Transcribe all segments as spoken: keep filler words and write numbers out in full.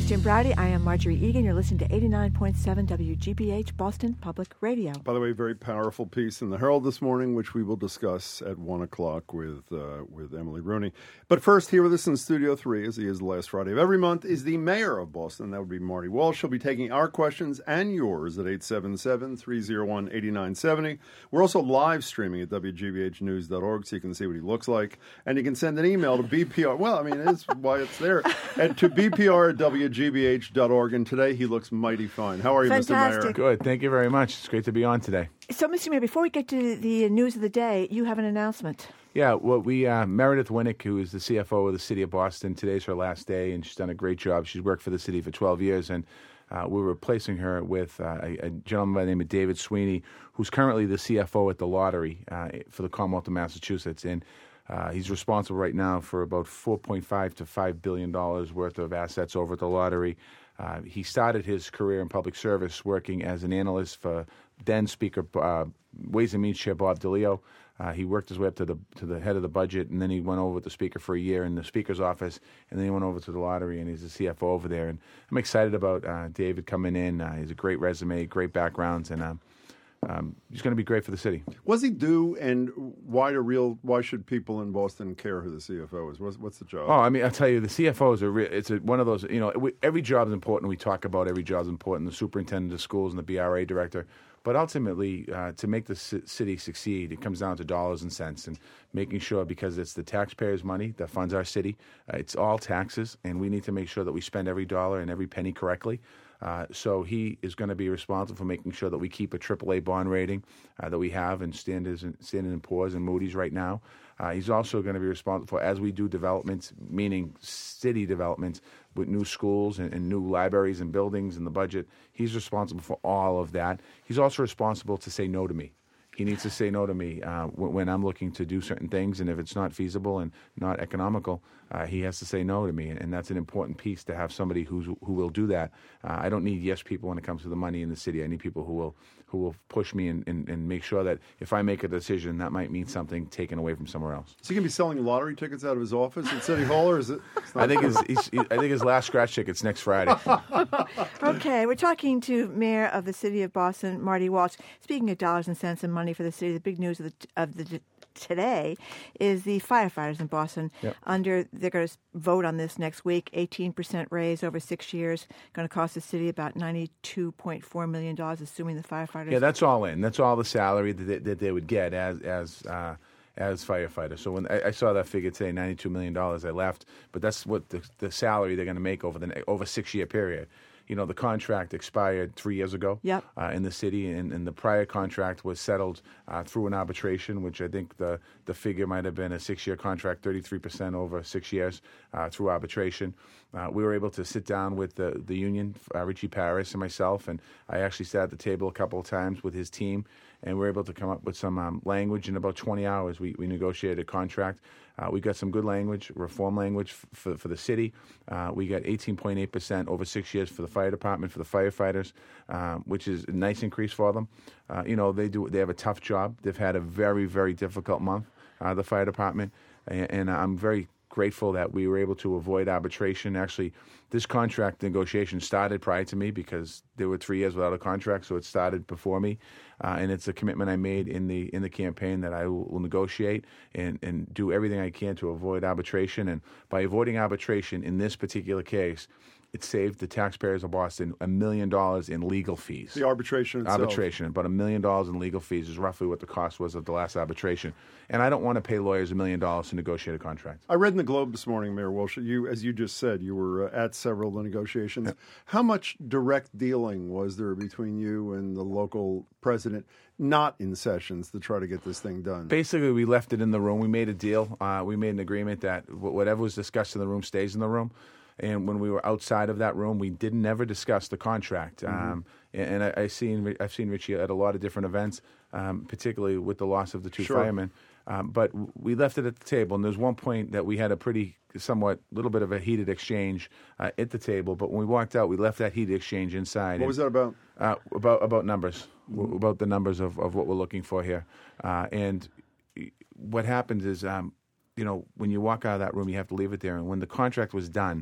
is Jim Brady. I am Marjorie Egan. You're listening to eighty-nine point seven W G B H Boston Public Radio. By the way, very powerful piece in the Herald this morning, which we will discuss at one o'clock with uh, with Emily Rooney. But first, here with us in Studio three, as he is the last Friday of every month, is the mayor of Boston. That would be Marty Walsh. She'll be taking our questions and yours at eight seven seven, three oh one, eight nine seven oh. We're also live streaming at W G B H news dot org, so you can see what he looks like. And you can send an email to B P R. Well, I mean, it's why it's there. And to B P R at W G B H dot org. And today he looks mighty fine. How are you, Fantastic. Mister Mayor? Good. Thank you very much. It's great to be on today. So, Mister Mayor, before we get to the news of the day, you have an announcement. Yeah, well, we uh, Meredith Winnick, who is the C F O of the City of Boston, today's her last day, and she's done a great job. She's worked for the city for twelve years, and uh, we're replacing her with uh, a, a gentleman by the name of David Sweeney, who's currently the C F O at the lottery uh, for the Commonwealth of Massachusetts. And Uh, he's responsible right now for about four point five to five billion dollars worth of assets over at the lottery. Uh, he started his career in public service working as an analyst for then Speaker uh, Ways and Means Chair Bob DeLeo. Uh, he worked his way up to the to the head of the budget, and then he went over with the Speaker for a year in the Speaker's office, and then he went over to the lottery, and he's the C F O over there. And I'm excited about uh, David coming in. Uh, he's a great resume, great backgrounds, and um, Um, he's going to be great for the city. Was he due, and why do real? Why should people in Boston care who the C F O is? What's, what's the job? Oh, I mean, I'll tell you, the C F O is a re- it's a, one of those. You know, we, every job is important. We talk about every job is important. The superintendent of schools and the B R A director. But ultimately, uh, to make the c- city succeed, it comes down to dollars and cents and making sure, because it's the taxpayers' money that funds our city. Uh, it's all taxes, and we need to make sure that we spend every dollar and every penny correctly. Uh, so he is going to be responsible for making sure that we keep a triple A bond rating uh, that we have in Standards and Standard and Poor's and Moody's right now. Uh, he's also going to be responsible for, as we do developments, meaning city developments with new schools and, and new libraries and buildings in the budget. He's responsible for all of that. He's also responsible to say no to me. He needs to say no to me uh, when I'm looking to do certain things, and if it's not feasible and not economical, uh, he has to say no to me, and, and that's an important piece to have somebody who's, who will do that. Uh, I don't need yes people when it comes to the money in the city. I need people who will who will push me and, and, and make sure that if I make a decision, that might mean something taken away from somewhere else. Is he going to be selling lottery tickets out of his office at City Hall, or is it? I think his he's, I think his last scratch ticket's next Friday. Okay, we're talking to Mayor of the City of Boston, Marty Walsh. Speaking of dollars and cents and money for the city, the big news of the of the today is the firefighters in Boston. Yep. Under they're going to vote on this next week. eighteen percent raise over six years, going to cost the city about ninety-two point four million dollars, assuming the firefighters. Yeah, that's all in. That's all the salary that they, that they would get as as uh, as firefighters. So when I, I saw that figure today, ninety-two million dollars, I left. But that's what the, the salary they're going to make over the over a six year period. You know, the contract expired three years ago yep. uh, in the city, and, and the prior contract was settled uh, through an arbitration, which I think the, the figure might have been a six-year contract, thirty-three percent over six years uh, through arbitration. Uh, we were able to sit down with the, the union, uh, Richie Paris and myself, and I actually sat at the table a couple of times with his team, and we were able to come up with some um, language. In about twenty hours, we, we negotiated a contract. Uh, we got some good language, reform language f- for, for the city. Uh, we got eighteen point eight percent over six years for the fire department, for the firefighters, um, which is a nice increase for them. Uh, you know, they do. They have a tough job. They've had a very, very difficult month, uh, the fire department, and, and I'm very grateful that we were able to avoid arbitration. Actually, this contract negotiation started prior to me because there were three years without a contract, so it started before me. Uh, and it's a commitment I made in the in the campaign that I will, will negotiate and, and do everything I can to avoid arbitration. And by avoiding arbitration in this particular case, it saved the taxpayers of Boston a million dollars in legal fees. The arbitration itself. Arbitration, about a million dollars in legal fees is roughly what the cost was of the last arbitration. And I don't want to pay lawyers a million dollars to negotiate a contract. I read in the Globe this morning, Mayor Walsh, you, as you just said, you were uh, at several of the negotiations. Yeah. How much direct dealing was there between you and the local president, not in sessions, to try to get this thing done? Basically, we left it in the room. We made a deal. Uh, we made an agreement that whatever was discussed in the room stays in the room. And when we were outside of that room, we did never discuss the contract. Mm-hmm. Um, and I, I seen, I've seen Richie at a lot of different events, um, particularly with the loss of the two sure. firemen. Um, but we left it at the table. And there's one point that we had a pretty, somewhat, little bit of a heated exchange uh, at the table. But when we walked out, we left that heated exchange inside. What and, was that about? Uh, about about numbers, mm-hmm. about the numbers of, of what we're looking for here. Uh, and what happens is, um, you know, when you walk out of that room, you have to leave it there. And when the contract was done,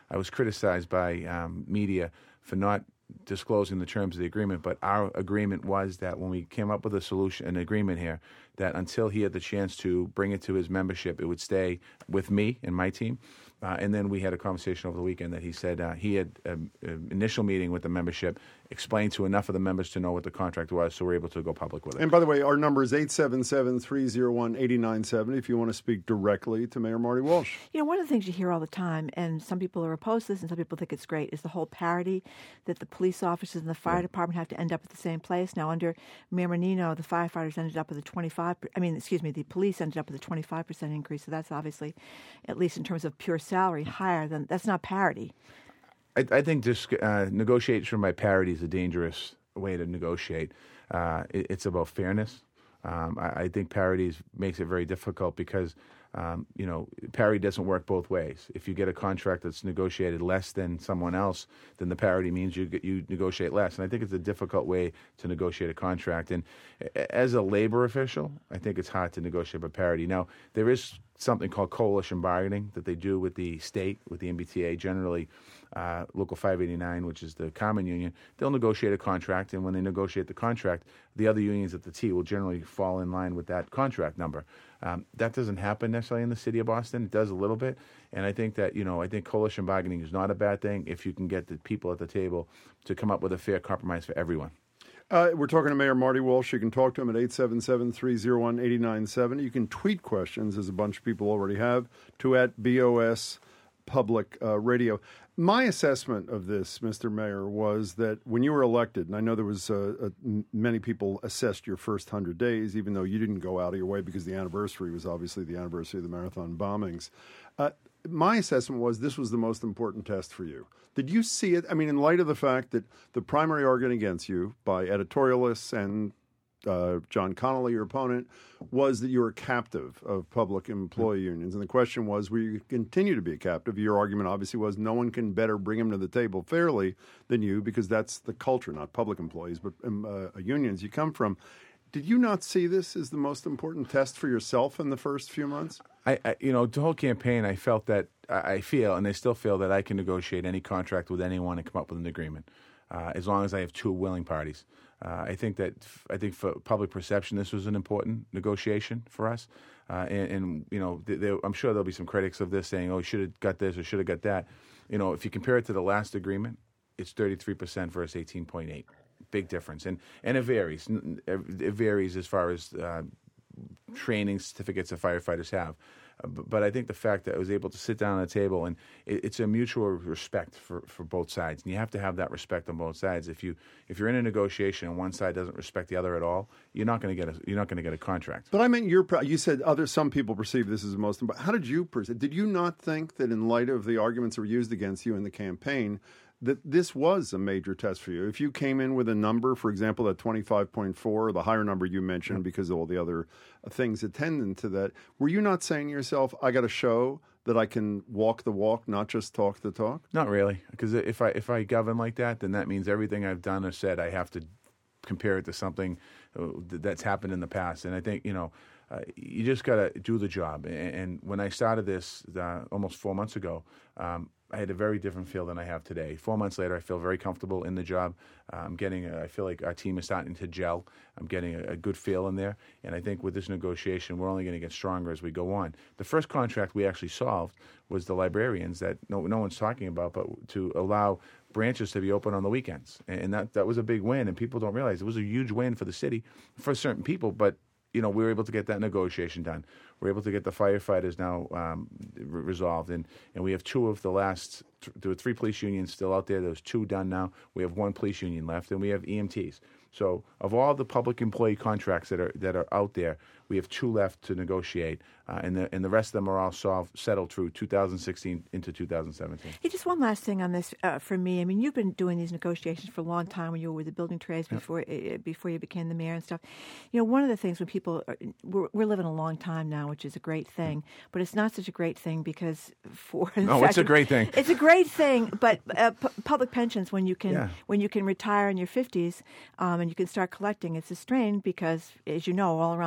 I was criticized by um, media for not disclosing the terms of the agreement, but our agreement was that when we came up with a solution, an agreement here, that until he had the chance to bring it to his membership, it would stay with me and my team. Uh, and then we had a conversation over the weekend that he said uh, he had an initial meeting with the membership, explained to enough of the members to know what the contract was, so we're able to go public with it. And by the way, our number is eight seven seven, three oh one, eight nine seven zero if you want to speak directly to Mayor Marty Walsh. You know, one of the things you hear all the time, and some people are opposed to this and some people think it's great, is the whole parity that the police officers and the fire yeah. department have to end up at the same place. Now, under Mayor Menino, the firefighters ended up with a twenty-five, I mean, excuse me, the police ended up with a twenty-five percent increase, so that's obviously, at least in terms of pure salary, higher than, that's not parity. I, I think just uh, negotiation by parity is a dangerous way to negotiate. Uh, it, it's about fairness. Um, I, I think parity is, makes it very difficult because, um, you know, parity doesn't work both ways. If you get a contract that's negotiated less than someone else, then the parity means you get, you negotiate less. And I think it's a difficult way to negotiate a contract. And as a labor official, I think it's hard to negotiate by parity. Now, there is something called coalition bargaining that they do with the state, with the M B T A, generally uh, Local five eighty-nine, which is the common union. They'll negotiate a contract, and when they negotiate the contract, the other unions at the T will generally fall in line with that contract number. Um, that doesn't happen necessarily in the city of Boston. It does a little bit, and I think that, you know, I think coalition bargaining is not a bad thing if you can get the people at the table to come up with a fair compromise for everyone. Uh, we're talking to Mayor Marty Walsh. You can talk to him at eight seven seven, three oh one, eight nine seven. You can tweet questions, as a bunch of people already have, to at B O S Public uh, Radio. My assessment of this, Mister Mayor, was that when you were elected, and I know there was uh, uh, many people assessed your first one hundred days, even though you didn't go out of your way because the anniversary was obviously the anniversary of the marathon bombings. Uh, my assessment was this was the most important test for you. Did you see it? I mean, in light of the fact that the primary argument against you by editorialists and uh, John Connolly, your opponent, was that you were a captive of public employee mm-hmm. unions. And the question was, will you continue to be a captive? Your argument obviously was no one can better bring them to the table fairly than you because that's the culture, not public employees, but um, uh, unions you come from. Did you not see this as the most important test for yourself in the first few months? I, I you know, the whole campaign, I felt that, I feel, and I still feel that I can negotiate any contract with anyone and come up with an agreement, uh, as long as I have two willing parties. Uh, I think that, I think for public perception, this was an important negotiation for us. Uh, and, and, you know, th- there, I'm sure there'll be some critics of this saying, oh, you should have got this or should have got that. You know, if you compare it to the last agreement, it's thirty-three percent versus eighteen point eight. Big difference. And and it varies. It varies as far as uh, training certificates that firefighters have. Uh, but, but I think the fact that I was able to sit down at a table, and it, it's a mutual respect for, for both sides. And you have to have that respect on both sides. If you if you're in a negotiation and one side doesn't respect the other at all, you're not going to get a you're not going to get a contract. But I mean, you're you said other some people perceive this as the most important. How did you perceive? Did you not think that in light of the arguments that were used against you in the campaign, that this was a major test for you? If you came in with a number, for example, that twenty-five point four, or the higher number you mentioned, because of all the other things attendant to that, were you not saying to yourself, I got to show that I can walk the walk, not just talk the talk? Not really, because if I if I govern like that, then that means everything I've done or said, I have to compare it to something that's happened in the past. And I think, you know, Uh, you just got to do the job. And, and when I started this uh, almost four months ago, um, I had a very different feel than I have today. Four months later, I feel very comfortable in the job. Uh, I'm getting, a, I feel like our team is starting to gel. I'm getting a, a good feel in there. And I think with this negotiation, we're only going to get stronger as we go on. The first contract we actually solved was the librarians that no, no one's talking about, but to allow branches to be open on the weekends. And that, that was a big win, and people don't realize it was a huge win for the city, for certain people, but you know, we were able to get that negotiation done. We're able to get the firefighters now um, re- resolved, and, and we have two of the last. Th- there were three police unions still out there. There's two done now. We have one police union left, and we have E M Ts. So, of all the public employee contracts that are that are out there, we have two left to negotiate, uh, and the and the rest of them are all solved, settled through two thousand sixteen into two thousand seventeen. Hey, just one last thing on this uh, for me. I mean, you've been doing these negotiations for a long time when you were with the building trades before yep. uh, before you became the mayor and stuff. You know, one of the things when people are, we're, we're living a long time now, which is a great thing, but it's not such a great thing because for no, it's a great thing. It's a great thing, but uh, p- public pensions when you can yeah. when you can retire in your fifties um, and you can start collecting, it's a strain because, as you know, all around the country.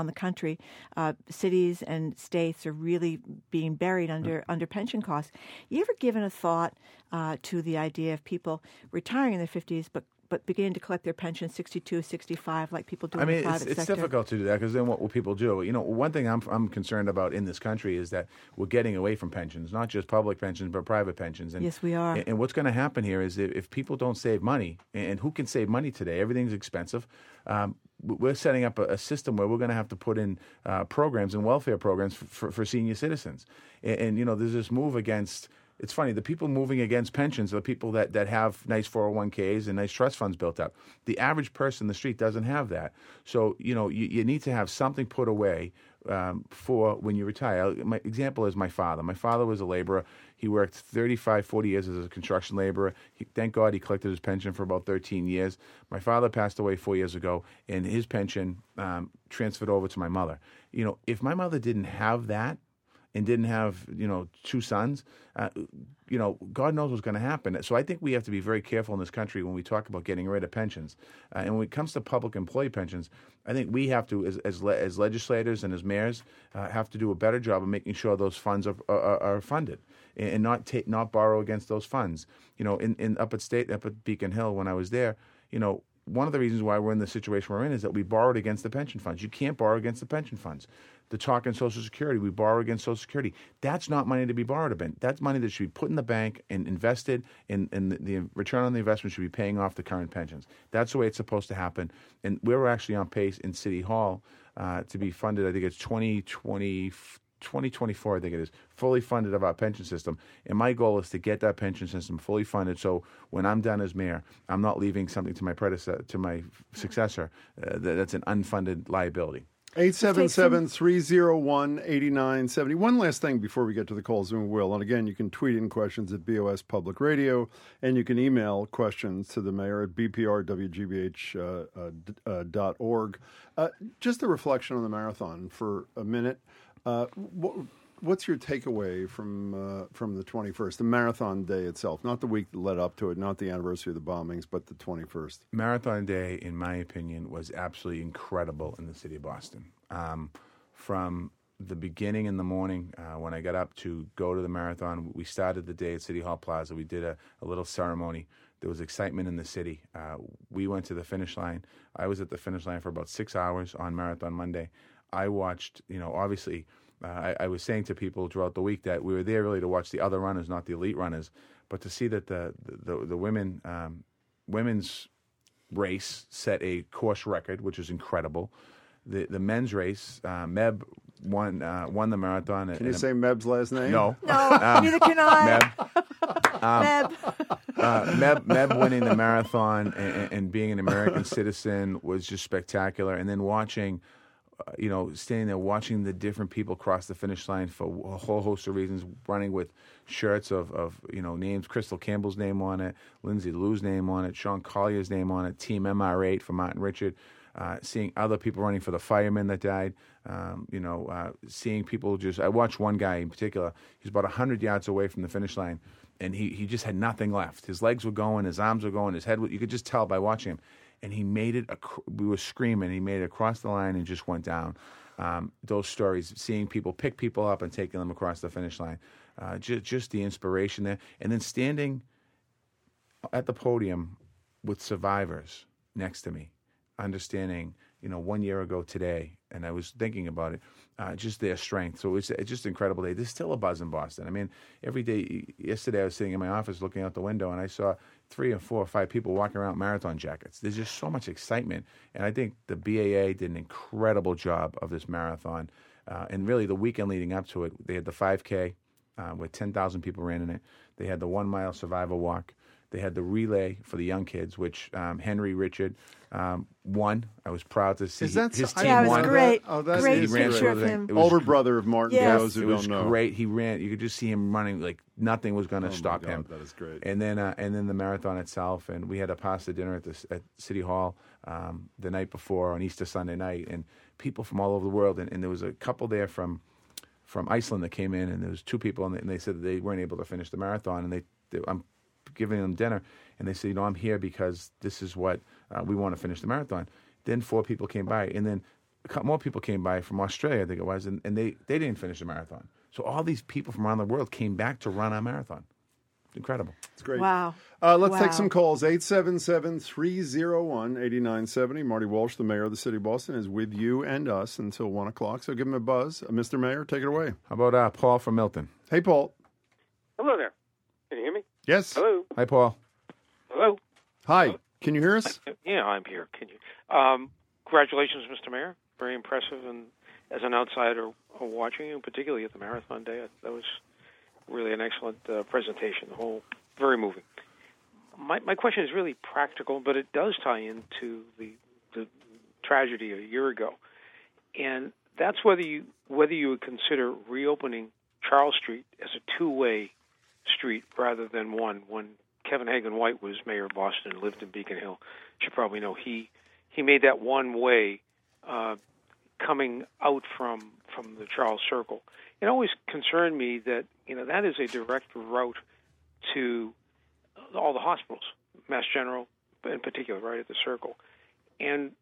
country, uh, cities and states are really being buried under under pension costs. You ever given a thought uh, to the idea of people retiring in their fifties, but but beginning to collect their pension sixty-two, sixty-five, like people do I in mean, the private it's, it's sector? difficult to do that because then what will people do? You know, one thing I'm I'm concerned about in this country is that we're getting away from pensions, not just public pensions but private pensions. And, Yes, we are. And, and what's going to happen here is if, if people don't save money, and who can save money today? Everything's expensive. Um, we're setting up a, a system where we're going to have to put in uh, programs and welfare programs for, for, for senior citizens. And, and you know, there's this move against. It's funny, the people moving against pensions are the people that, that have nice four oh one k's and nice trust funds built up. The average person in the street doesn't have that. So, you know, you, you need to have something put away um, for when you retire. My example is my father. My father was a laborer. He worked thirty-five, forty years as a construction laborer. He, thank God he collected his pension for about thirteen years. My father passed away four years ago, and his pension um, transferred over to my mother. You know, if my mother didn't have that, and didn't have, you know, two sons, uh, you know, God knows what's going to happen. So I think we have to be very careful in this country when we talk about getting rid of pensions. Uh, and when it comes to public employee pensions, I think we have to, as as, le- as legislators and as mayors, uh, have to do a better job of making sure those funds are are, are funded and, and not take not borrow against those funds. You know, in, in up at state, up at Beacon Hill, when I was there, you know, one of the reasons why we're in the situation we're in is that we borrowed against the pension funds. You can't borrow against the pension funds. The talk in Social Security, we borrow against Social Security. That's not money to be borrowed against. That's money that should be put in the bank and invested, and, and the, the return on the investment should be paying off the current pensions. That's the way it's supposed to happen. And we're actually on pace in City Hall uh, to be funded, I think it's twenty twenty, twenty twenty-four, I think it is, fully funded of our pension system. And my goal is to get that pension system fully funded so when I'm done as mayor, I'm not leaving something to my predecessor, to my successor uh, that, that's an unfunded liability. eight seven seven, three oh one, eight nine seven oh. One last thing before we get to the calls, and we will. And again, you can tweet in questions at B O S Public Radio, and you can email questions to the mayor at b p r w g b h dot org. Uh, just a reflection on the marathon for a minute. Uh, what, what's your takeaway from uh, from the twenty-first, the marathon day itself? Not the week that led up to it, not the anniversary of the bombings, but the twenty-first. Marathon Day, in my opinion, was absolutely incredible in the city of Boston. Um, from the beginning in the morning, uh, when I got up to go to the marathon, we started the day at City Hall Plaza. We did a, a little ceremony. There was excitement in the city. Uh, we went to the finish line. I was at the finish line for about six hours on Marathon Monday. I watched, you know, obviously, uh, I, I was saying to people throughout the week that we were there really to watch the other runners, not the elite runners, but to see that the the, the women um, women's race set a course record, which is incredible. The the men's race, uh, Meb won uh, won the marathon. Can you say Meb's last name? No, No, um, neither can I. Meb. Um, Meb. Uh, Meb, Meb winning the marathon and, and being an American citizen was just spectacular. And then watching, uh, you know, standing there watching the different people cross the finish line for a whole host of reasons, running with shirts of, of you know, names, Crystal Campbell's name on it, Lindsay Lou's name on it, Sean Collier's name on it, Team M R eight for Martin Richard, uh, seeing other people running for the firemen that died, um, you know, uh, seeing people just, I watched one guy in particular, he's about one hundred yards away from the finish line, and he, he just had nothing left. His legs were going, his arms were going, his head, you could just tell by watching him. And he made it, ac- we were screaming, he made it across the line and just went down. Um, those stories, seeing people pick people up and taking them across the finish line, uh, just, just the inspiration there. And then standing at the podium with survivors next to me, understanding, you know, one year ago today, and I was thinking about it, uh, just their strength. So it's, it's just an incredible day. There's still a buzz in Boston. I mean, every day, yesterday I was sitting in my office looking out the window, and I saw three or four or five people walking around marathon jackets. There's just so much excitement. And I think the B A A did an incredible job of this marathon. Uh, and really the weekend leading up to it, they had the five K uh, where ten thousand people ran in it. They had the one-mile survival walk. They had the relay for the young kids, which um, Henry Richard um, won. I was proud to see Is that his so- team Yeah, it was won. great. Oh, that's Great He ran picture through of the- him. it was Older gr- brother of Martin, Yes. for those who It was don't know. great. He ran. You could just see him running like nothing was going to Oh my stop God, him. that is great. And then, uh, and then the marathon itself. And we had a pasta dinner at the at City Hall um, the night before on Easter Sunday night, and people from all over the world. And, and there was a couple there from from Iceland that came in, and there was two people, and they, and they said that they weren't able to finish the marathon, and they, they I'm giving them dinner, and they said, you know, I'm here because this is what uh, we want to finish the marathon. Then four people came by, and then cou- more people came by from Australia, I think it was, and, and they, they didn't finish the marathon. So all these people from around the world came back to run our marathon. Incredible. It's great. Wow. Uh, let's Wow. take some calls. eight seven seven, three oh one, eight nine seven oh. Marty Walsh, the mayor of the city of Boston, is with you and us until one o'clock. So give him a buzz. Uh, Mister Mayor, take it away. How about uh, Paul from Milton? Hey, Paul. Hello there. Can you hear me? Yes. Hello. Hi, Paul. Hello. Hi. Can you hear us? Yeah, I'm here. Can you? Um, congratulations, Mister Mayor. Very impressive, and as an outsider uh, watching you, particularly at the marathon day, that was really an excellent uh, presentation. The whole very moving. My my question is really practical, but it does tie into the the tragedy a year ago, and that's whether you whether you would consider reopening Charles Street as a two-way street rather than one. When Kevin Hagan White was mayor of Boston and lived in Beacon Hill, you should probably know he he made that one way uh, coming out from from the Charles Circle. It always concerned me that you know that is a direct route to all the hospitals, Mass General in particular, right at the Circle. And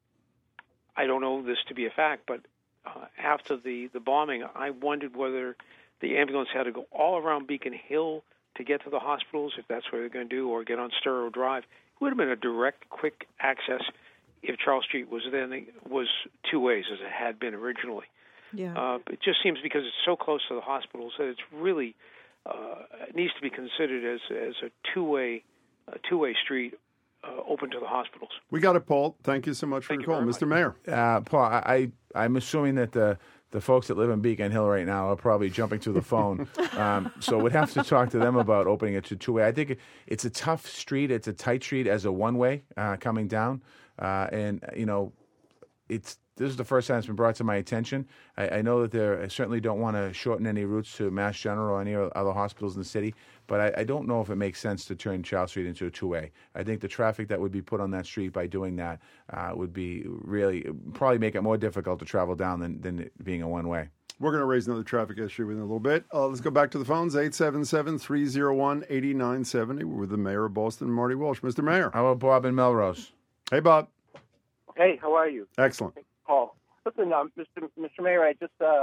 I don't know this to be a fact, but uh, after the, the bombing, I wondered whether the ambulance had to go all around Beacon Hill to get to the hospitals, if that's what they're going to do, or get on Sturrow Drive. It would have been a direct, quick access if Charles Street was then was two ways, as it had been originally. Yeah. Uh, it just seems because it's so close to the hospitals that it's really uh, it needs to be considered as as a two-way a two-way street uh, open to the hospitals. We got it, Paul. Thank you so much for Thank your you call. very Mister much. Mayor. Uh, Paul, I, I, I'm assuming that the the folks that live in Beacon Hill right now are probably jumping to the phone. um, so we'd have to talk to them about opening it to two-way. I think it's a tough street. It's a tight street as a one-way uh, coming down. Uh, and, you know, it's this is the first time it's been brought to my attention. I, I know that they're, I certainly don't want to shorten any routes to Mass General or any other hospitals in the city, but I, I don't know if it makes sense to turn Charles Street into a two-way. I think the traffic that would be put on that street by doing that uh, would be really, probably make it more difficult to travel down than, than it being a one-way. We're going to raise another traffic issue in a little bit. Uh, let's go back to the phones, eight seven seven, three oh one, eight nine seven oh. We're with the mayor of Boston, Marty Walsh. Mister Mayor. How about Bob in Melrose? Hey, Bob. Hey, how are you? Excellent. Paul. Listen, um, Mister Mister Mayor, I just, uh,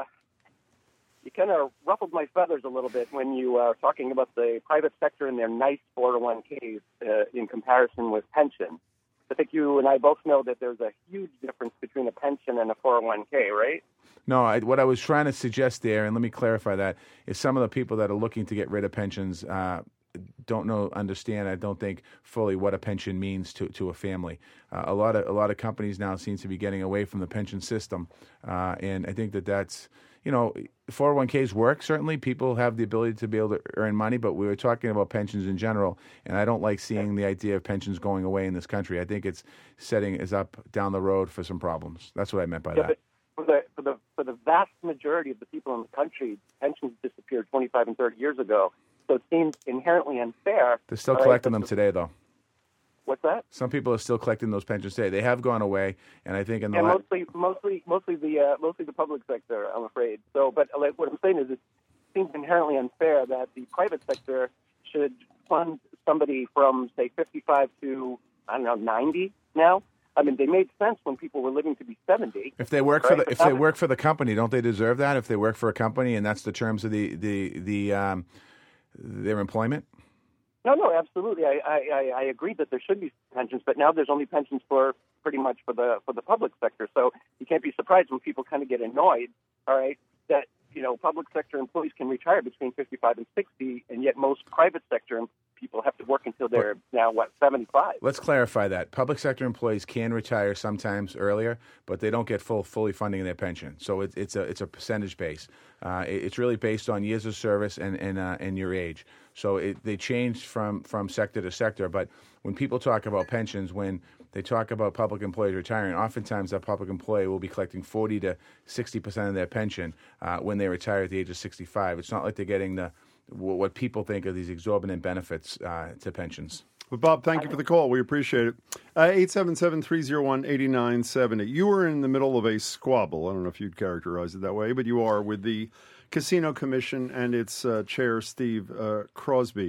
you kind of ruffled my feathers a little bit when you are uh, talking about the private sector and their nice four oh one k's uh, in comparison with pension. I think you and I both know that there's a huge difference between a pension and a four oh one k, right? No, I, what I was trying to suggest there, and let me clarify that, is some of the people that are looking to get rid of pensions uh, don't know, understand, I don't think, fully what a pension means to, to a family. Uh, a lot of a lot of companies now seem to be getting away from the pension system, uh, and I think that that's, you know, four oh one k's work, certainly. People have the ability to be able to earn money, but we were talking about pensions in general, and I don't like seeing the idea of pensions going away in this country. I think it's setting us up down the road for some problems. That's what I meant by Yeah, that. but for the, for, the, for the vast majority of the people in the country, pensions disappeared twenty-five and thirty years ago. So it seems inherently unfair. They're still all right, collecting but them the- today, though. What's that? Some people are still collecting those pensions today. They have gone away, and I think in the Yeah, la- mostly, mostly, mostly the uh, mostly the public sector, I'm afraid. So, but like, what I'm saying is, it seems inherently unfair that the private sector should fund somebody from, say, fifty-five to I don't know, ninety now. I mean, they made sense when people were living to be seventy. If they work for Right. the if they work for the company, don't they deserve that? If they work for a company and that's the terms of the the the um, their employment. No, no, absolutely. I, I, I agree that there should be pensions, but now there's only pensions for pretty much for the for the public sector. So you can't be surprised when people kind of get annoyed. All right, that you know, public sector employees can retire between fifty-five and sixty, and yet most private sector people have to work until they're now what seventy-five. Let's clarify that. Public sector employees can retire sometimes earlier, but they don't get full fully funding their pension. So it, it's a it's a percentage base. Uh, it, it's really based on years of service and and, uh, and your age. So it, they change from, from sector to sector. But when people talk about pensions, when they talk about public employees retiring, oftentimes that public employee will be collecting forty to sixty percent of their pension uh, when they retire at the age of sixty-five. It's not like they're getting the what people think are these exorbitant benefits uh, to pensions. Well, Bob, thank you for the call. We appreciate it. Uh, eight seven seven, three oh one, eight nine seven oh. You were in the middle of a squabble. I don't know if you'd characterize it that way, but you are with the Casino Commission and its uh, chair, Steve uh, Crosby.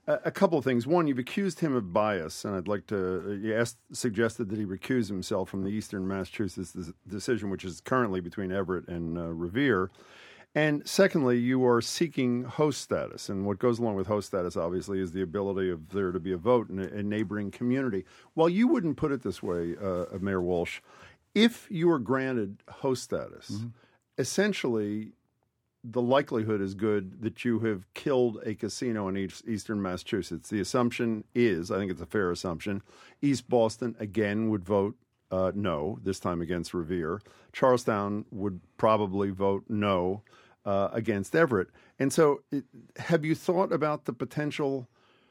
A, a couple of things. One, you've accused him of bias, and I'd like to. You asked, suggested that he recuse himself from the Eastern Massachusetts decision, which is currently between Everett and uh, Revere. And secondly, you are seeking host status. And what goes along with host status, obviously, is the ability of there to be a vote in a, a neighboring community. While you wouldn't put it this way, uh, Mayor Walsh, if you are granted host status, mm-hmm. essentially the likelihood is good that you have killed a casino in East, Eastern Massachusetts. The assumption is, I think it's a fair assumption, East Boston, again, would vote uh, no, this time against Revere. Charlestown would probably vote no uh, against Everett. And so it, have you thought about the potential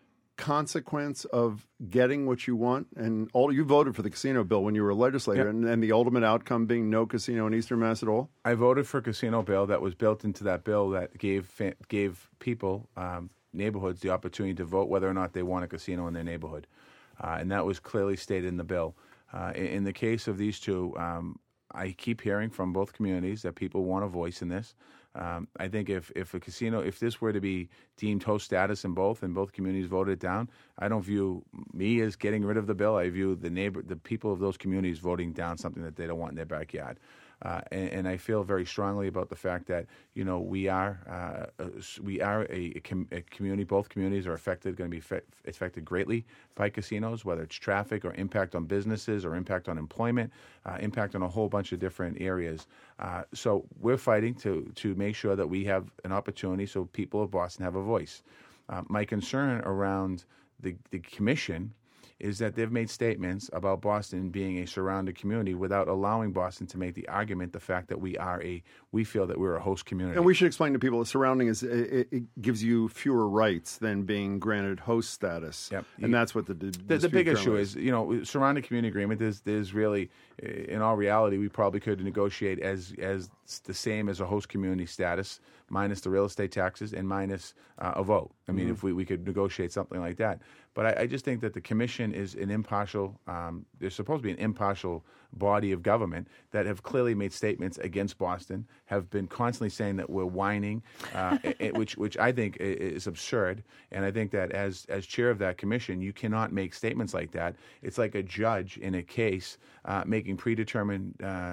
consequence of getting what you want? And all you voted for the casino bill when you were a legislator, yep. and, and the ultimate outcome being no casino in Eastern Mass at all? I voted for a casino bill that was built into that bill that gave gave people, um, neighborhoods, the opportunity to vote whether or not they want a casino in their neighborhood. Uh, and that was clearly stated in the bill. Uh, in, in the case of these two, um, I keep hearing from both communities that people want a voice in this. Um, I think if, if a casino, if this were to be deemed host status in both, and both communities voted it down, I don't view me as getting rid of the bill. I view the neighbor, the people of those communities voting down something that they don't want in their backyard. Uh, and, and I feel very strongly about the fact that, you know, we are uh, we are a, a, com- a community. Both communities are affected, going to be fe- affected greatly by casinos, whether it's traffic or impact on businesses or impact on employment, uh, impact on a whole bunch of different areas. Uh, so we're fighting to to make sure that we have an opportunity so people of Boston have a voice. Uh, my concern around the the commission is that they've made statements about Boston being a surrounded community without allowing Boston to make the argument, the fact that we are a, we feel that we're a host community. And we should explain to people that surrounding is, it, it gives you fewer rights than being granted host status. Yep. And that's what the the, the, the big issue is. is, you know, surrounded community agreement, there's, there's really, in all reality, we probably could negotiate as, as the same as a host community status, minus the real estate taxes and minus uh, a vote. I mean, mm-hmm. if we, we could negotiate something like that. But I, I just think that the commission is an impartial, um, there's supposed to be an impartial body of government that have clearly made statements against Boston, have been constantly saying that we're whining, uh, it, which which I think is absurd. And I think that as, as chair of that commission, you cannot make statements like that. It's like a judge in a case uh, making predetermined uh,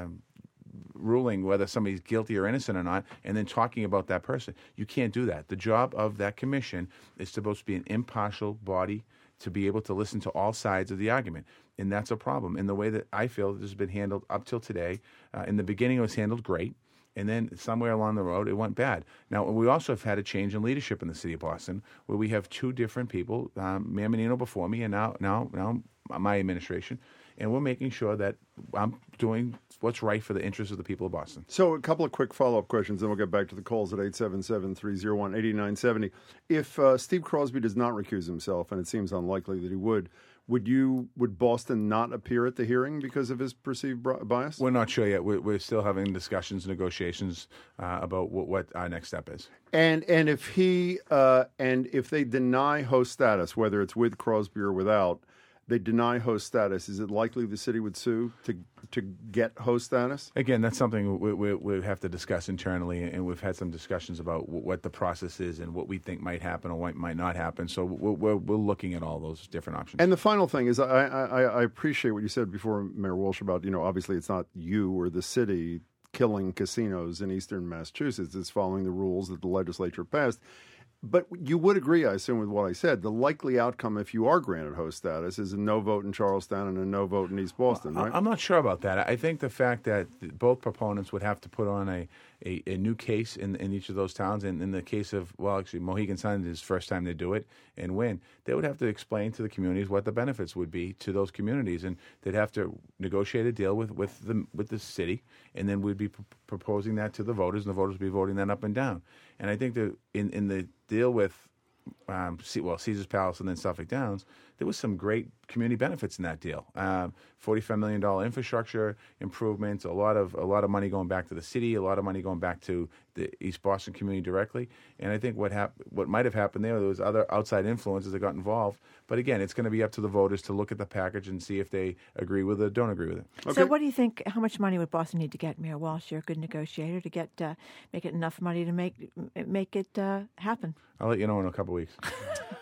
ruling whether somebody's guilty or innocent or not, and then talking about that person. You can't do that. The job of that commission is supposed to be an impartial body to be able to listen to all sides of the argument. And that's a problem. And the way that I feel this has been handled up till today, uh, in the beginning it was handled great, and then somewhere along the road it went bad. Now, we also have had a change in leadership in the city of Boston, where we have two different people, um, Mayor Menino before me and now, now, now my administration, and we're making sure that I'm doing what's right for the interests of the people of Boston. So a couple of quick follow-up questions, then we'll get back to the calls at eight seven seven, three oh one, eight nine seven oh. If uh, Steve Crosby does not recuse himself, and it seems unlikely that he would, would you would Boston not appear at the hearing because of his perceived bias? We're not sure yet. We're, we're still having discussions, negotiations uh, about what, what our next step is. And and if he uh, and if they deny host status, whether it's with Crosby or without, they deny host status, is it likely the city would sue to to get host status? Again, that's something we, we, we have to discuss internally, and we've had some discussions about w- what the process is and what we think might happen or what might not happen. So we're, we're, we're looking at all those different options. And the final thing is, I, I, I appreciate what you said before, Mayor Walsh, about, you know, obviously it's not you or the city killing casinos in Eastern Massachusetts. It's following the rules that the legislature passed. But you would agree, I assume, with what I said. The likely outcome, if you are granted host status, is a no vote in Charlestown and a no vote in East Boston, right? I'm not sure about that. I think the fact that both proponents would have to put on a, a, a new case in, in each of those towns, and in the case of, well, actually, Mohegan Sun is the first time they do it and win, they would have to explain to the communities what the benefits would be to those communities, and they'd have to negotiate a deal with, with, the, with the city, and then we'd be pr- proposing that to the voters, and the voters would be voting that up and down. And I think that in, in the deal with, um, well, Caesar's Palace and then Suffolk Downs, there was some great community benefits in that deal. Um, forty-five million dollars infrastructure improvements, a lot of a lot of money going back to the city, a lot of money going back to the East Boston community directly. And I think what hap- what might have happened there, there was other outside influences that got involved. But again, it's going to be up to the voters to look at the package and see if they agree with it or don't agree with it. Okay. So what do you think, how much money would Boston need to get, Mayor Walsh? You're a good negotiator, to get uh, make it enough money to make make it uh, happen. I'll let you know in a couple of weeks.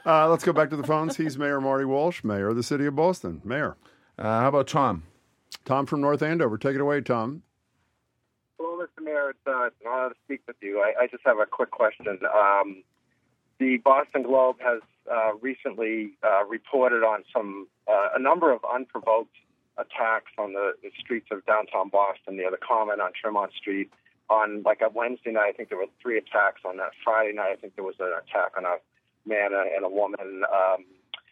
Uh, let's go back to the phones. He's Mayor Marty Walsh, Mayor of the City of Boston. Mayor. Uh, how about Tom? Tom from North Andover. Take it away, Tom. Well, Mister Mayor, it's, uh, it's an honor to speak with you. I, I just have a quick question. Um, the Boston Globe has uh, recently uh, reported on some uh, a number of unprovoked attacks on the, the streets of downtown Boston, near the Common on Tremont Street. On like a Wednesday night, I think there were three attacks. On that Friday night, I think there was an attack on a man and a woman. Um,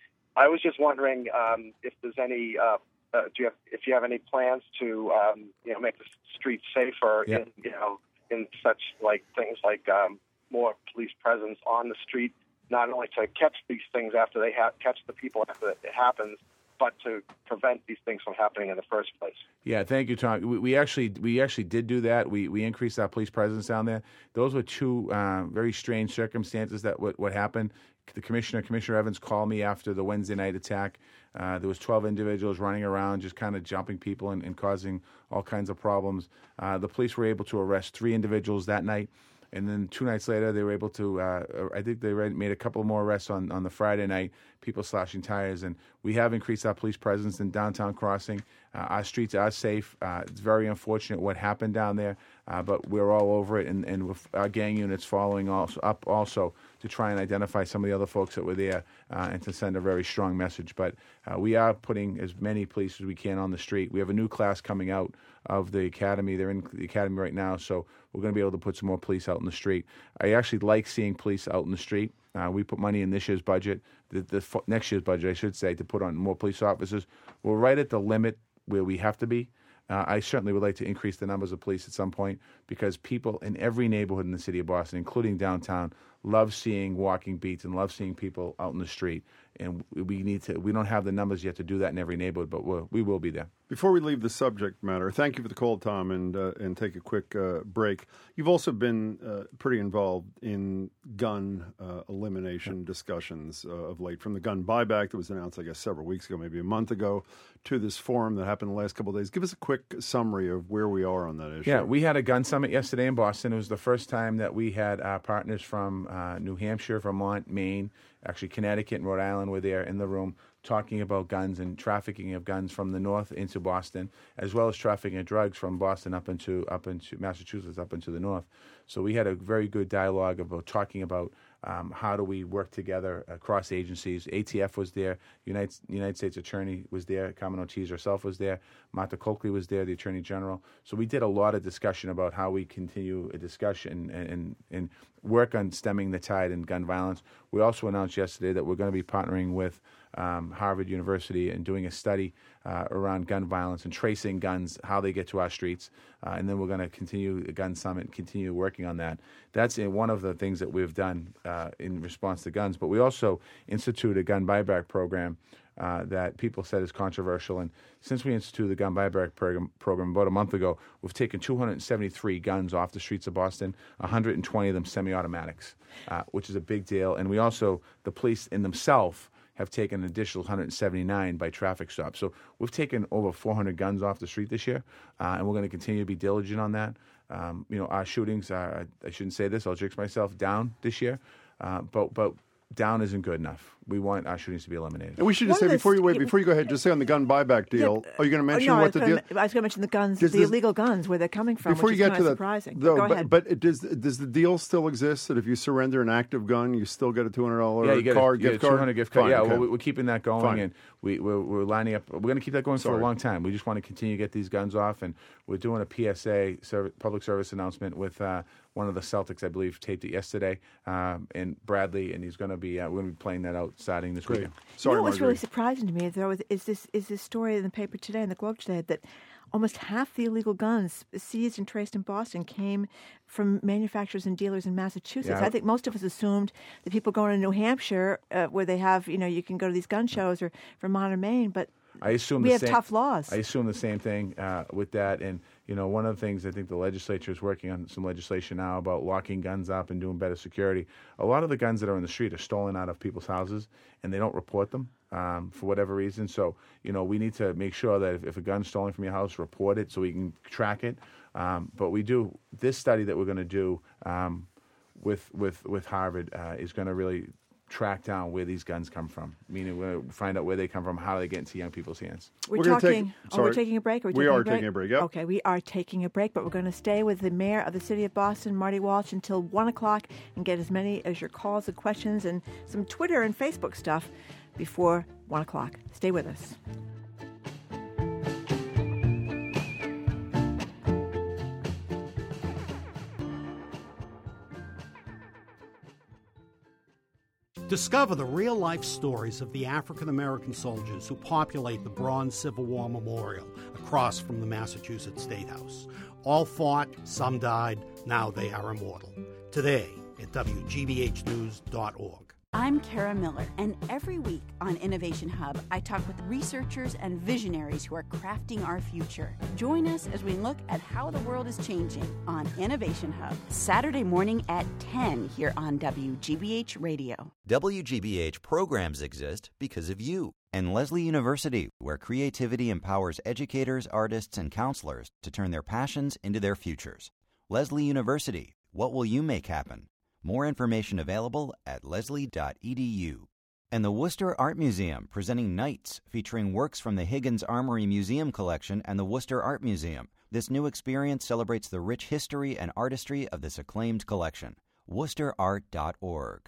I was just wondering um, if there's any, uh, uh, do you have, if you have any plans to, um, you know, make the streets safer. Yeah. In, you know, in such like things like um, more police presence on the street, not only to catch these things after they ha- catch the people after it happens, but to prevent these things from happening in the first place. Yeah, thank you, Tom. We, we actually we actually did do that. We we increased our police presence down there. Those were two uh, very strange circumstances that what, what happened. The commissioner, Commissioner Evans, called me after the Wednesday night attack. Uh, there was twelve individuals running around, just kind of jumping people and, and causing all kinds of problems. Uh, the police were able to arrest three individuals that night. And then two nights later, they were able to, uh, I think they made a couple more arrests on, on the Friday night, people slashing tires. And we have increased our police presence in downtown Crossing. Uh, our streets are safe. Uh, it's very unfortunate what happened down there, uh, but we're all over it. And, and with our gang units following also, up also to try and identify some of the other folks that were there uh, and to send a very strong message. But uh, we are putting as many police as we can on the street. We have a new class coming out of the academy. They're in the academy right now, so we're going to be able to put some more police out in the street. I actually like seeing police out in the street. Uh, we put money in this year's budget, the, the f- next year's budget, I should say, to put on more police officers. We're right at the limit where we have to be. Uh, I certainly would like to increase the numbers of police at some point because people in every neighborhood in the city of Boston, including downtown, love seeing walking beats and love seeing people out in the street. And we need to. We don't have the numbers yet to do that in every neighborhood, but we'll, we will be there. Before we leave the subject matter, thank you for the call, Tom, and uh, and take a quick uh, break. You've also been uh, pretty involved in gun uh, elimination discussions uh, of late, from the gun buyback that was announced, I guess, several weeks ago, maybe a month ago, to this forum that happened the last couple of days. Give us a quick summary of where we are on that issue. Yeah, we had a gun summit yesterday in Boston. It was the first time that we had our partners from uh, New Hampshire, Vermont, Maine, actually Connecticut and Rhode Island were there in the room talking about guns and trafficking of guns from the north into Boston, as well as trafficking of drugs from Boston up into up into Massachusetts, up into the north. So we had a very good dialogue about talking about um, how do we work together across agencies. A T F was there, United United States Attorney was there, Carmen Ortiz herself was there, Martha Coakley was there, the Attorney General. So we did a lot of discussion about how we continue a discussion and and, and work on stemming the tide in gun violence. We also announced yesterday that we're going to be partnering with um, Harvard University and doing a study uh, around gun violence and tracing guns, how they get to our streets. Uh, and then we're going to continue the Gun Summit and continue working on that. That's in one of the things that we've done uh, in response to guns. But we also instituted a gun buyback program uh, that people said is controversial. And since we instituted the gun buyback program, program about a month ago, we've taken two hundred seventy-three guns off the streets of Boston, one hundred twenty of them semi-automatics, uh, which is a big deal. And we also, the police in themselves, have taken an additional one hundred seventy-nine by traffic stops. So we've taken over four hundred guns off the street this year, uh, and we're going to continue to be diligent on that. Um, you know, our shootings are, I shouldn't say this, I'll jinx myself, down this year, uh, but but down isn't good enough. We want our shootings to be eliminated. And we should just One say, of the before you wait, st- before you go ahead, just say on the gun buyback deal, Yeah, are you going to mention no, what the I was deal... gonna, I was going to mention the guns, Does the this- illegal guns, where they're coming from, Before which you is get kind to of that, surprising. though, Go but, ahead. but it does does the deal still exist that if you surrender an active gun, you still get a two hundred dollars Yeah, you get car a, you get gift a card? two hundred gift card. Fine, Yeah, okay. well, we- we're keeping that going, Fine. and we, we're, we're lining up. We're going to keep that going for Sorry. a long time. We just want to continue to get these guns off, and we're doing a P S A, serv- public service announcement with uh, one of the Celtics, I believe, taped it yesterday, um, and Bradley, and he's going to be, uh, we're going to be playing that out starting this Great. weekend. Sorry, you know what's Marguerite. really surprising to me, though, is, is this is this story in the paper today, in the Globe today, that almost half the illegal guns seized and traced in Boston came from manufacturers and dealers in Massachusetts. Yeah. I think most of us assumed that people going to New Hampshire, uh, where they have, you know, you can go to these gun shows, or Vermont or Maine, but I assume we the have same, tough laws. I assume the same thing uh, with that. And, you know, one of the things I think the legislature is working on some legislation now about locking guns up and doing better security. A lot of the guns that are in the street are stolen out of people's houses, and they don't report them um, for whatever reason. So, you know, we need to make sure that if, if a gun's stolen from your house, report it so we can track it. Um, but we do, this study that we're going to do um, with, with, with Harvard uh, is going to really track down where these guns come from. Meaning, we're going to find out where they come from, how they get into young people's hands. We're, We're gonna talking. take- oh, we're sorry. taking a break. Are we, We taking are a break? taking a break, yep. Okay, we are taking a break, but we're going to stay with the mayor of the city of Boston, Marty Walsh, until one o'clock, and get as many as your calls and questions and some Twitter and Facebook stuff before one o'clock. Stay with us. Discover the real-life stories of the African-American soldiers who populate the Bronze Civil War Memorial across from the Massachusetts State House. All fought, some died, now they are immortal. Today at W G B H news dot org. I'm Kara Miller, and every week on Innovation Hub, I talk with researchers and visionaries who are crafting our future. Join us as we look at how the world is changing on Innovation Hub, Saturday morning at ten here on W G B H Radio. W G B H programs exist because of you. And Leslie University, where creativity empowers educators, artists, and counselors to turn their passions into their futures. Leslie University, what will you make happen? More information available at leslie dot e d u. And the Worcester Art Museum, presenting Nights, featuring works from the Higgins Armory Museum Collection and the Worcester Art Museum. This new experience celebrates the rich history and artistry of this acclaimed collection. worcester art dot org.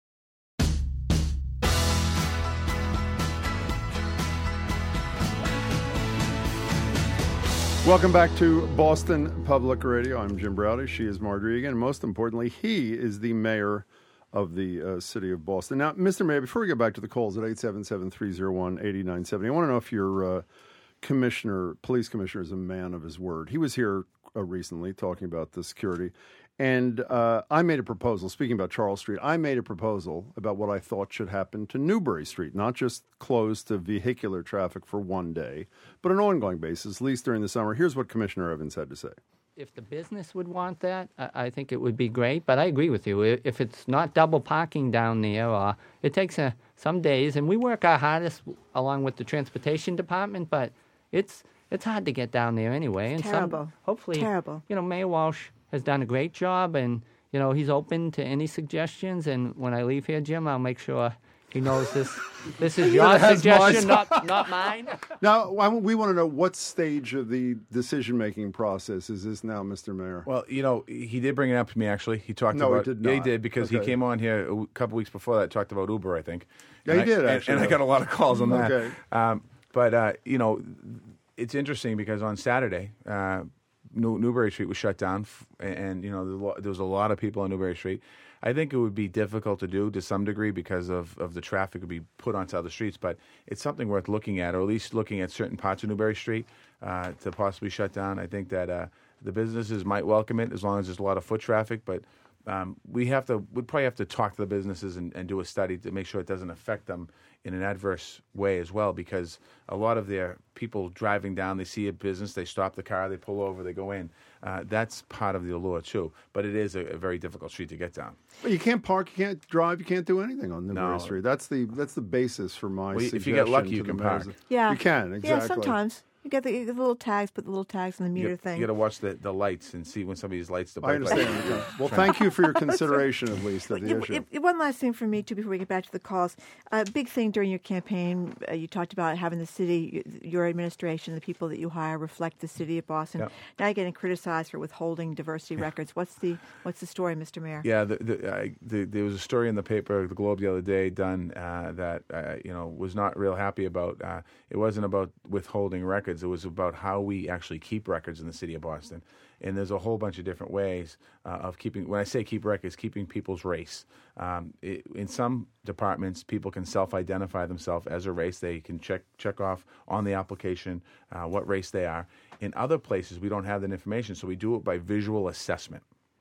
Welcome back to Boston Public Radio. I'm Jim Browdy. She is Marjorie Egan. And most importantly, he is the mayor of the uh, city of Boston. Now, Mister Mayor, before we get back to the calls at eight seven seven, three oh one, eight nine seven zero, I want to know if your uh, commissioner, police commissioner, is a man of his word. He was here uh, recently talking about the security. And uh, I made a proposal, speaking about Charles Street, I made a proposal about what I thought should happen to Newbury Street, not just closed to vehicular traffic for one day, but an ongoing basis, at least during the summer. Here's what Commissioner Evans had to say. If the business would want that, I, I think it would be great. But I agree with you. If it's not double parking down there, uh, it takes uh, some days, and we work our hardest along with the transportation department, but it's it's hard to get down there anyway. And Terrible. Some, hopefully, Terrible. You know, Mayor Walsh has done a great job, and you know he's open to any suggestions. And when I leave here, Jim, I'll make sure he knows this. This is your suggestion, not not mine. Now, I, we want to know what stage of the decision-making process is this now, Mister Mayor? Well, you know, he did bring it up to me, actually. He talked No, he about did Yeah, he not. did, because Okay. he came on here a w- couple weeks before that, talked about Uber, I think. Yeah, And he I- did, and- actually. And I got a lot of calls on that. Okay. Um, but, uh, you know, it's interesting because on Saturday, uh, New- Newbury Street was shut down, f- and, you know, there was a lo- there was a lot of people on Newbury Street. I think it would be difficult to do to some degree because of, of the traffic would be put onto other streets, but it's something worth looking at, or at least looking at certain parts of Newbury Street uh, to possibly shut down. I think that uh, the businesses might welcome it as long as there's a lot of foot traffic, but um, we have to, we'd probably have to talk to the businesses and, and do a study to make sure it doesn't affect them in an adverse way as well, because a lot of their people driving down, they see a business, they stop the car, they pull over, they go in. Uh, that's part of the allure too, but it is a, a very difficult street to get down. Well, you can't park, you can't drive, you can't do anything on Newbury No. Street. That's the that's the basis for my Well, if you suggestion. get lucky, to you the can mayors. park. Yeah. You can, exactly. Yeah, sometimes. You get the, you get the little tags, put the little tags on the meter You, thing. you got to watch the, the lights and see when somebody's lights the I bike lights. understand. Well, thank you for your consideration, at least, of the Yeah, issue. it- one last thing for me, too, before we get back to the calls. A big thing during your campaign, uh, you talked about having the city, your administration, the people that you hire reflect the city of Boston. Yep. Now you're getting criticized for withholding diversity records. What's the what's the story, Mister Mayor? Yeah, the, the, I, the, there was a story in the paper, the Globe, the other day, done uh, that uh, you know was not real happy about. Uh, it wasn't about withholding records. It was about how we actually keep records in the city of Boston. And there's a whole bunch of different ways uh, of keeping. When I say keep records, keeping people's race. Um, it, in some departments, people can self-identify themselves as a race. They can check check off on the application uh, what race they are. In other places, we don't have that information, so we do it by visual assessment.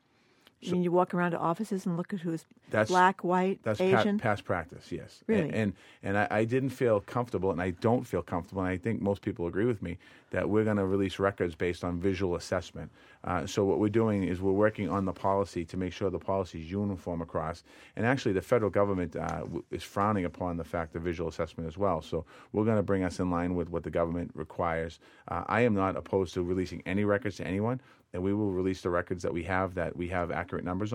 I mean, you walk around to offices and look at who's That's black, white, That's Asian. pa- past practice, yes. Really? And and, and I, I didn't feel comfortable, and I don't feel comfortable, and I think most people agree with me, that we're going to release records based on visual assessment. Uh, so what we're doing is we're working on the policy to make sure the policy is uniform across. And actually, the federal government uh, w- is frowning upon the fact of visual assessment as well. So we're going to bring us in line with what the government requires. Uh, I am not opposed to releasing any records to anyone, and we will release the records that we have that we have accurate numbers on.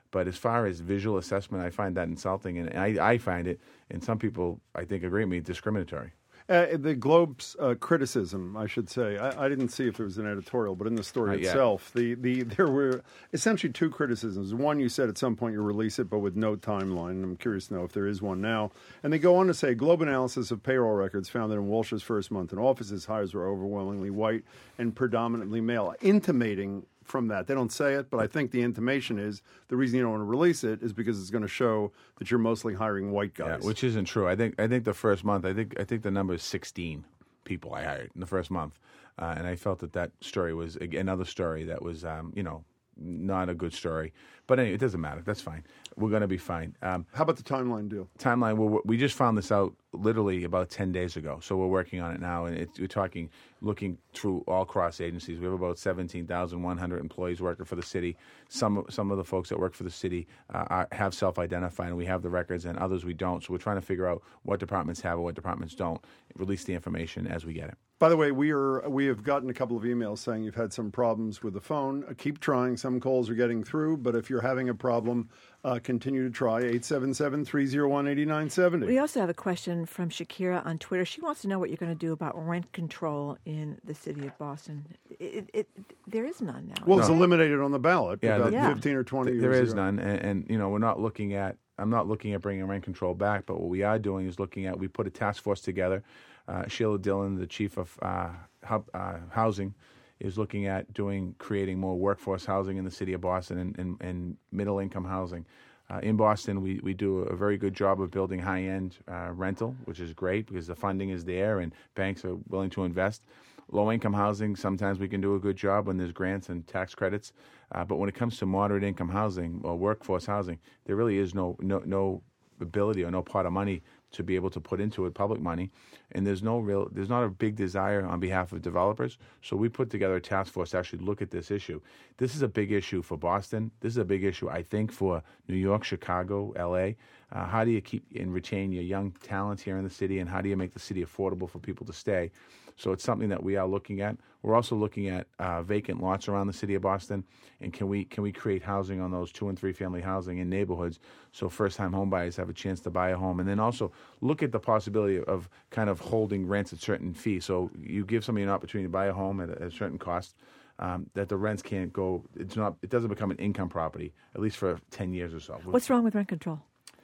But as far as visual assessment, I find that insulting, and I, I find it, and some people, I think, agree with me, discriminatory. Uh, the Globe's uh, criticism, I should say, I, I didn't see if there was an editorial, but in the story Not yet. itself, the, the there were essentially two criticisms. One, you said at some point you release it, but with no timeline. I'm curious to know if there is one now. And they go on to say, Globe analysis of payroll records found that in Walsh's first month in office, his hires were overwhelmingly white and predominantly male, intimating from that. They don't say it, but I think the intimation is the reason you don't want to release it is because it's going to show that you're mostly hiring white guys. Yeah, which isn't true. I think I think the first month, I think I think the number is sixteen people I hired in the first month, uh, and I felt that that story was another story that was, um, you know, not a good story. But anyway, it doesn't matter. That's fine. We're going to be fine. Um, How about the timeline deal? Timeline, we're, we just found this out literally about ten days ago. So we're working on it now. And it, we're talking, looking through all cross agencies. We have about seventeen thousand one hundred employees working for the city. Some, some of the folks that work for the city uh, are, have self-identified, and we have the records, and others we don't. So we're trying to figure out what departments have and what departments don't. Release the information as we get it. By the way, we are we have gotten a couple of emails saying you've had some problems with the phone. Uh, keep trying. Some calls are getting through, but if you're having a problem, uh, continue to try. eight seven seven, three oh one, eight nine seven oh. We also have a question from Shakira on Twitter. She wants to know what you're going to do about rent control in the city of Boston. It, it, it, there is none now. Well, it's eliminated on the ballot Yeah, about yeah. fifteen or twenty Th- years There is ago. none, and, and you know we're not looking at. I'm not looking at bringing rent control back, but what we are doing is looking at. We put a task force together. Uh, Sheila Dillon, the chief of uh, hub, uh, housing, is looking at doing creating more workforce housing in the city of Boston and, and, and middle income housing. Uh, in Boston, we, we do a very good job of building high end uh, rental, which is great because the funding is there and banks are willing to invest. Low income housing, sometimes we can do a good job when there's grants and tax credits. Uh, but when it comes to moderate income housing or workforce housing, there really is no no no ability or no pot of money to be able to put into it public money, and there's no real, there's not a big desire on behalf of developers. So we put together a task force to actually look at this issue. This is a big issue for Boston. This is a big issue, I think, for New York, Chicago, L A. Uh, how do you keep and retain your young talent here in the city, and how do you make the city affordable for people to stay? So it's something that we are looking at. We're also looking at uh, vacant lots around the city of Boston, and can we can we create housing on those two and three family housing in neighborhoods so first-time home buyers have a chance to buy a home, and then also look at the possibility of kind of holding rents at certain fees. So you give somebody an opportunity to buy a home at a, at a certain cost, um, that the rents can't go. It's not. It doesn't become an income property at least for ten years or so. What's wrong with rent control?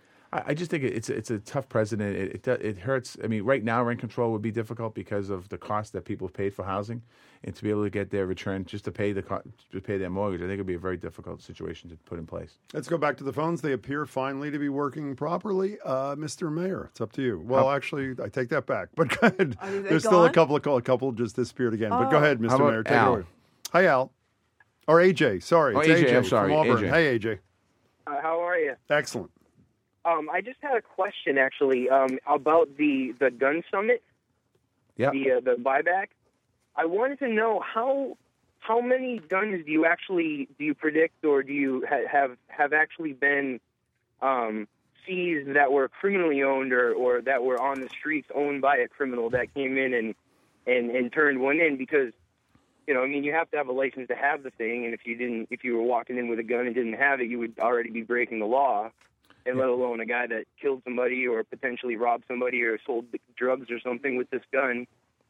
I just think it's it's a tough precedent. It, it it hurts. I mean, right now rent control would be difficult because of the cost that people have paid for housing, and to be able to get their return just to pay the co- to pay their mortgage, I think it would be a very difficult situation to put in place. Let's go back to the phones. They appear finally to be working properly. Uh, Mister Mayor, it's up to you. Well, How- actually, I take that back. But go ahead. Are they There's still a gone? couple of call. A couple just disappeared again. But go Oh. ahead, Mister How about Mayor. Take Al? it away. Hi, Al. Or A J. Sorry, Oh, it's A J, A J I'm sorry, from Auburn. A J. Hey, A J. Uh, how are you? Excellent. Um, I just had a question actually um, about the, the gun summit, Yeah. the uh, the buyback. I wanted to know how how many guns do you actually do you predict or do you ha- have have actually been um, seized that were criminally owned or, or that were on the streets owned by a criminal that came in and, and, and turned one in? Because you know, I mean, you have to have a license to have the thing, and if you didn't, if you were walking in with a gun and didn't have it, you would already be breaking the law. And let alone a guy that killed somebody or potentially robbed somebody or sold drugs or something with this gun.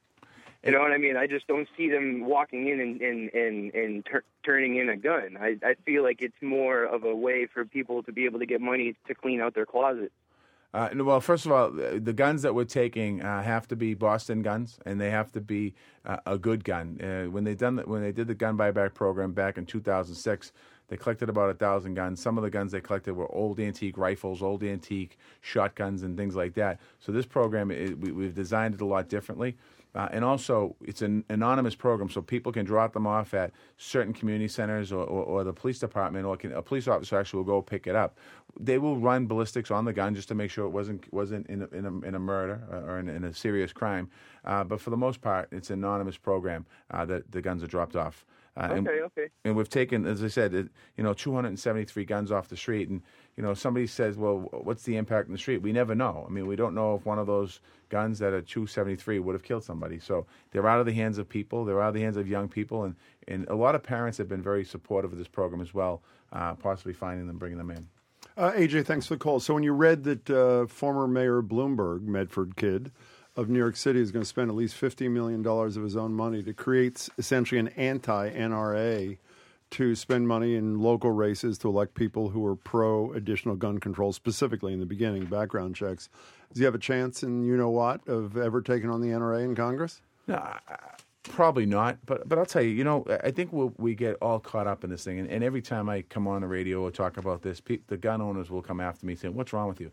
You know what I mean? I just don't see them walking in and and and, and tur- turning in a gun. I, I feel like it's more of a way for people to be able to get money to clean out their closet. Uh, well, first of all, the guns that we're taking uh, have to be Boston guns, and they have to be uh, a good gun. Uh, when they done the, when they did the gun buyback program back in two thousand six, they collected about a thousand guns. Some of the guns they collected were old antique rifles, old antique shotguns, and things like that. So this program, it, we, we've designed it a lot differently. Uh, and also, it's an anonymous program, so people can drop them off at certain community centers or, or, or the police department, or can, a police officer actually will go pick it up. They will run ballistics on the gun just to make sure it wasn't wasn't in a, in a, in a murder or in, in a serious crime. Uh, but for the most part, it's an anonymous program uh, that the guns are dropped off. Uh, Okay, and, okay. And we've taken, as I said, it, you know, two hundred seventy-three guns off the street. And, you know, somebody says, well, what's the impact in the street? We never know. I mean, we don't know if one of those guns that are two seventy-three would have killed somebody. So they're out of the hands of people. They're out of the hands of young people. And, and a lot of parents have been very supportive of this program as well, uh, possibly finding them, bringing them in. Uh, A J, thanks for the call. So when you read that uh, former Mayor Bloomberg, Medford kid, of New York City is going to spend at least fifty million dollars of his own money to create essentially an anti-N R A to spend money in local races to elect people who are pro-additional gun control, specifically in the beginning, background checks. Does he have a chance in you-know-what of ever taking on the N R A in Congress? No, I, probably not. But but I'll tell you, you know, I think we'll, we get all caught up in this thing. And, and every time I come on the radio or talk about this, pe- the gun owners will come after me saying, what's wrong with you?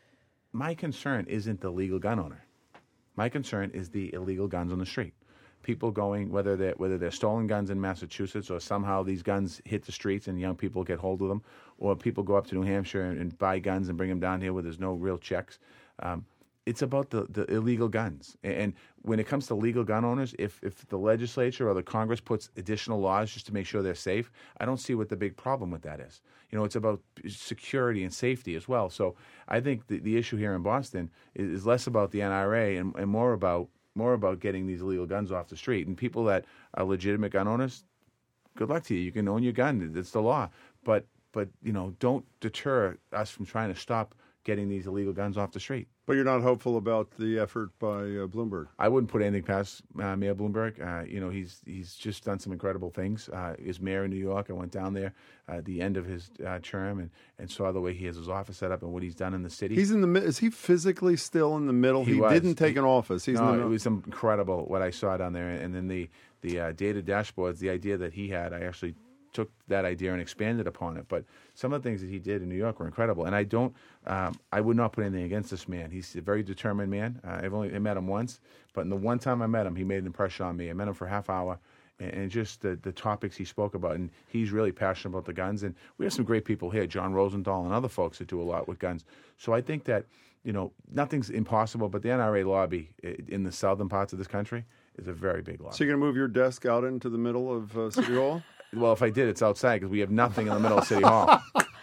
My concern isn't the legal gun owner. My concern is the illegal guns on the street. People going, whether they're, whether they're stolen guns in Massachusetts or somehow these guns hit the streets and young people get hold of them, or people go up to New Hampshire and, and buy guns and bring them down here where there's no real checks. Um, it's about the, the illegal guns. And, and when it comes to legal gun owners, if, if the legislature or the Congress puts additional laws just to make sure they're safe, I don't see what the big problem with that is. You know, it's about security and safety as well. So I think the, the issue here in Boston is, is less about the N R A and, and more about more about getting these illegal guns off the street. And people that are legitimate gun owners, good luck to you. You can own your gun. It's the law. But, but you know, don't deter us from trying to stop getting these illegal guns off the street. But you're not hopeful about the effort by uh, Bloomberg? I wouldn't put anything past uh, Mayor Bloomberg. Uh, you know, he's he's just done some incredible things. Uh, as mayor in New York, I went down there uh, at the end of his uh, term and, and saw the way he has his office set up and what he's done in the city. He's in the. Is he physically still in the middle? He, he was. didn't take he, an office. He's no, in the middle. It was incredible what I saw down there. And then the the uh, data dashboards, the idea that he had, I actually took that idea and expanded upon it. But some of the things that he did in New York were incredible. And I don't, um, I would not put anything against this man. He's a very determined man. Uh, I've only I met him once, but in the one time I met him, he made an impression on me. I met him for a half hour, and, and just the, the topics he spoke about. And he's really passionate about the guns. And we have some great people here, John Rosenthal and other folks that do a lot with guns. So I think that, you know, nothing's impossible, but the N R A lobby in the southern parts of this country is a very big lobby. So you're going to move your desk out into the middle of uh, City Hall? Well, if I did, it's outside because we have nothing in the middle of City Hall.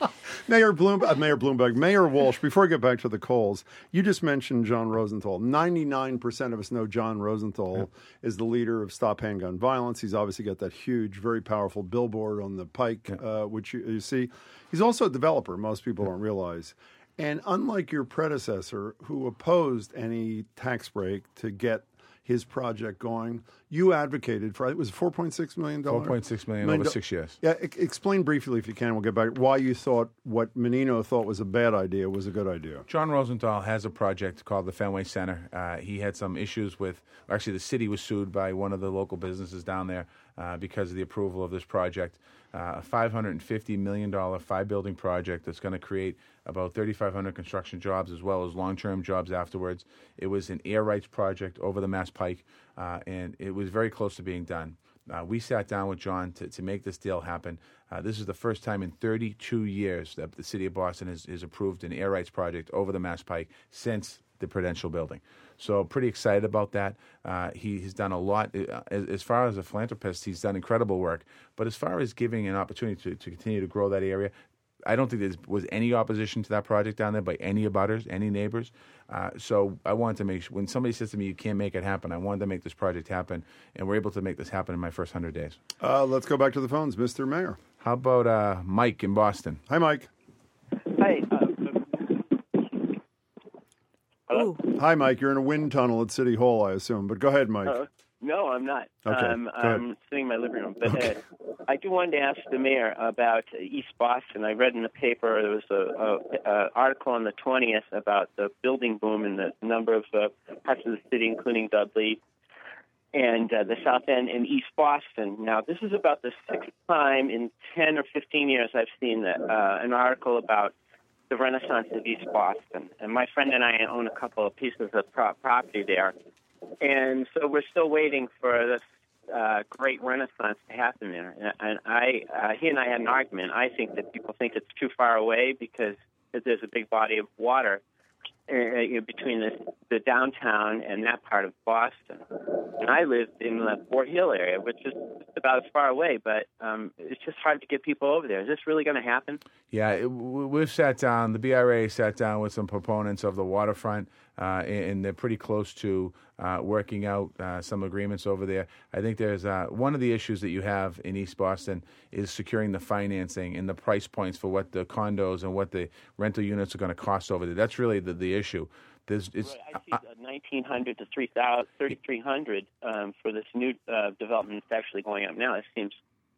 Mayor Bloom, uh, Mayor Bloomberg, Mayor Walsh, before I get back to the calls, you just mentioned John Rosenthal. ninety-nine percent of us know John Rosenthal yeah. is the leader of Stop Handgun Violence. He's obviously got that huge, very powerful billboard on the Pike, yeah. uh, which you, you see. He's also a developer, most people yeah. don't realize. And unlike your predecessor, who opposed any tax break to get his project going, you advocated for, it was four point six million dollars? four point six million dollars over six years. Yeah, e- explain briefly, if you can, we'll get back, why you thought what Menino thought was a bad idea was a good idea. John Rosenthal has a project called the Fenway Center. Uh, he had some issues with, actually the city was sued by one of the local businesses down there uh, because of the approval of this project. Uh, a five hundred fifty million dollars five-building project that's going to create about thirty-five hundred construction jobs as well as long-term jobs afterwards. It was an air rights project over the Mass Pike, uh, and it was very close to being done. Uh, we sat down with John to, to make this deal happen. Uh, this is the first time in thirty-two years that the city of Boston has, has approved an air rights project over the Mass Pike since the Prudential Building. So pretty excited about that. Uh, he has done a lot. Uh, as, as far as a philanthropist, he's done incredible work. But as far as giving an opportunity to, to continue to grow that area, I don't think there was any opposition to that project down there by any abutters, any neighbors. Uh, so I wanted to make sure, when somebody says to me, you can't make it happen, I wanted to make this project happen, and we're able to make this happen in my first one hundred days. Uh, let's go back to the phones. Mister Mayor. How about uh, Mike in Boston? Hi, Mike. Hi. Uh, hello? Hi, Mike. You're in a wind tunnel at City Hall, I assume. But go ahead, Mike. Uh, no, I'm not. Okay, um, go I'm ahead. sitting in my living room. But Okay. uh, I do wanted to ask the mayor about East Boston. I read in the paper there was a, a, a article on the twentieth about the building boom in the number of uh, parts of the city, including Dudley and uh, the South End and East Boston. Now, this is about the sixth time in ten or fifteen years I've seen that, uh, an article about the Renaissance of East Boston. And my friend and I own a couple of pieces of pro- property there. And so we're still waiting for this uh, great Renaissance to happen there. And, and I, uh, he and I had an argument. I think that people think it's too far away because there's a big body of water. uh, you know, between the, the downtown and that part of Boston. And I live in the Fort Hill area, which is just about as far away, but um, it's just hard to get people over there. Is this really going to happen? Yeah, it, we've sat down, the B R A sat down with some proponents of the waterfront, uh, and they're pretty close to uh, working out uh, some agreements over there. I think there's uh, one of the issues that you have in East Boston is securing the financing and the price points for what the condos and what the rental units are going to cost over there. That's really the, the issue. There's, it's, right, I see uh, nineteen hundred to three thousand, thirty-three hundred um, for this new uh, development that's actually going up now. It seems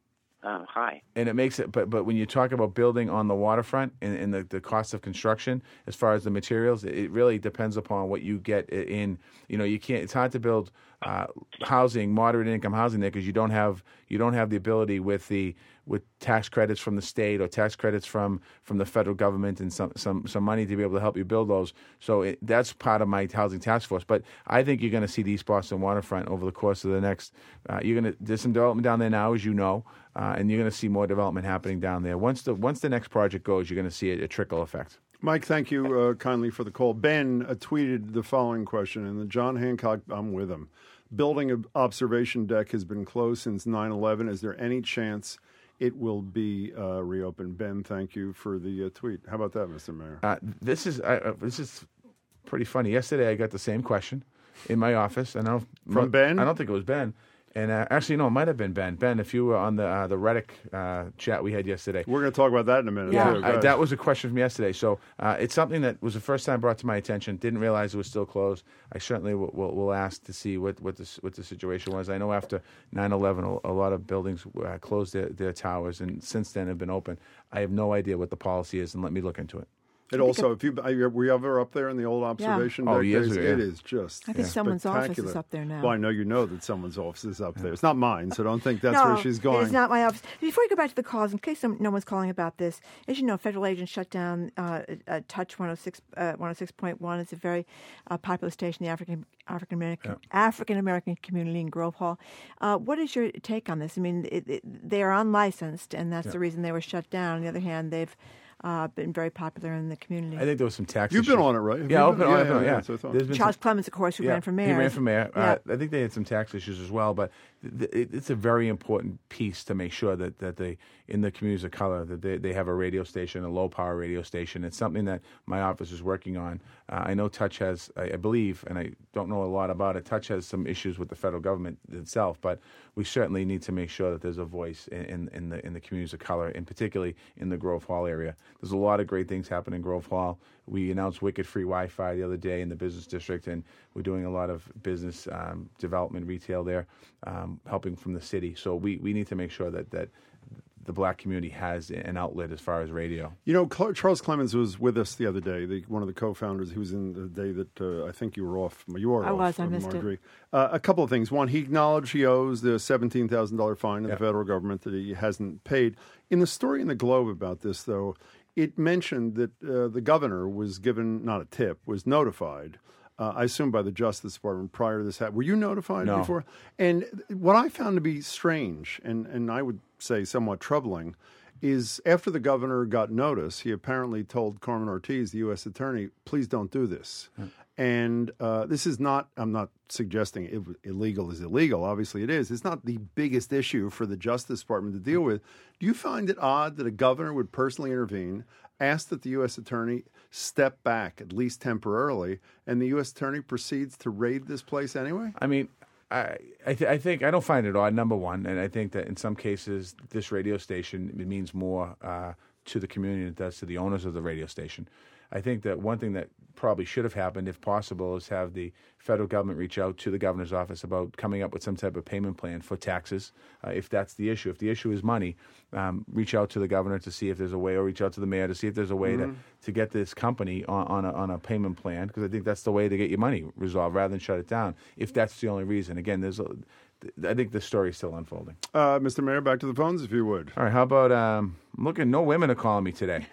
um, high. And it makes it, but but when you talk about building on the waterfront and, and the, the cost of construction, as far as the materials, it really depends upon what you get in. You know, you can't. It's hard to build uh, housing, moderate income housing there because you don't have you don't have the ability with the with tax credits from the state or tax credits from, from the federal government and some, some, some money to be able to help you build those. So it, that's part of my housing task force. But I think you're going to see the East Boston waterfront over the course of the next. Uh, you're going to there's some development down there now, as you know, uh, and you're going to see more development happening down there. Once the once the next project goes, you're going to see a, a trickle effect. Mike, thank you uh, kindly for the call. Ben uh, tweeted the following question, and the John Hancock, I'm with him. Building observation deck has been closed since nine eleven. Is there any chance it will be uh, reopened? Ben, thank you for the uh, tweet. How about that, Mister Mayor? Uh, this is uh, this is pretty funny. Yesterday, I got the same question in my office, and I don't from Ben. I don't think it was Ben. And uh, actually, no, it might have been Ben. Ben, if you were on the uh, the Reddick uh, chat we had yesterday. We're going to talk about that in a minute. Yeah, too. I, that was a question from yesterday. So uh, it's something that was the first time brought to my attention. Didn't realize it was still closed. I certainly will, will, will ask to see what, what, the, what the situation was. I know after nine eleven, a, a lot of buildings uh, closed their, their towers, and since then have been open. I have no idea what the policy is, and let me look into it. It also, if you were you ever up there in the old observation yeah. deck oh, years days, ago, yeah. it is just I think yeah. someone's office is up there now. Well, I know you know that someone's office is up there. It's not mine, so don't think that's no, where she's going. It's not my office. Before you go back to the calls, in case no one's calling about this, as you know, federal agents shut down uh, uh, Touch one oh six point one. It's a very uh, popular station in the African African American yeah. African American community in Grove Hall. Uh, what is your take on this? I mean, it, it, they are unlicensed, and that's yeah. the reason they were shut down. On the other hand, they've Uh, been very popular in the community. I think there was some tax You've issues. been on it, right? Have yeah, you I've been, been, yeah, yeah, yeah, yeah, yeah. yeah. Charles some, Clemens, of course, who yeah, ran for mayor. He ran for mayor. Yeah. Uh, I think they had some tax issues as well, but th- th- it's a very important piece to make sure that, that they, in the communities of color, that they, they have a radio station, a low-power radio station. It's something that my office is working on. Uh, I know Touch has, I, I believe, and I don't know a lot about it, Touch has some issues with the federal government itself, but we certainly need to make sure that there's a voice in, in, in the in the communities of color, and particularly in the Grove Hall area. There's a lot of great things happening in Grove Hall. We announced Wicked Free Wi-Fi the other day in the business district, and we're doing a lot of business um, development, retail there, um, helping from the city. So we, we need to make sure that, that the black community has an outlet as far as radio. You know, Charles Clemens was with us the other day, the, one of the co-founders. He was in the day that uh, I think you were off. You were I off, was, I uh, missed Marjorie. it. Uh, a couple of things. One, he acknowledged he owes the seventeen thousand dollars fine to yeah. the federal government that he hasn't paid. In the story in the Globe about this, though, it mentioned that uh, the governor was given, not a tip, was notified, uh, I assume by the Justice Department prior to this. Were you notified no. before? And what I found to be strange, and, and I would say somewhat troubling, is after the governor got notice, he apparently told Carmen Ortiz, the U S attorney, please don't do this. Yeah. And uh, this is not, I'm not suggesting it, illegal is illegal. Obviously it is. It's not the biggest issue for the Justice Department to deal with. Do you find it odd that a governor would personally intervene, ask that the U S attorney step back, at least temporarily, and the U S attorney proceeds to raid this place anyway? I mean, I I, th- I think I don't find it odd, number one, and I think that in some cases this radio station it means more uh, to the community than it does to the owners of the radio station. I think that one thing that probably should have happened, if possible, is have the federal government reach out to the governor's office about coming up with some type of payment plan for taxes, uh, if that's the issue. If the issue is money, um, reach out to the governor to see if there's a way, or reach out to the mayor to see if there's a way mm-hmm. to, to get this company on, on, a, on a payment plan, because I think that's the way to get your money resolved rather than shut it down, if that's the only reason. Again, there's a, I think the story is still unfolding. Uh, Mister Mayor, back to the phones, if you would. All right, how about, um, I'm looking, no women are calling me today.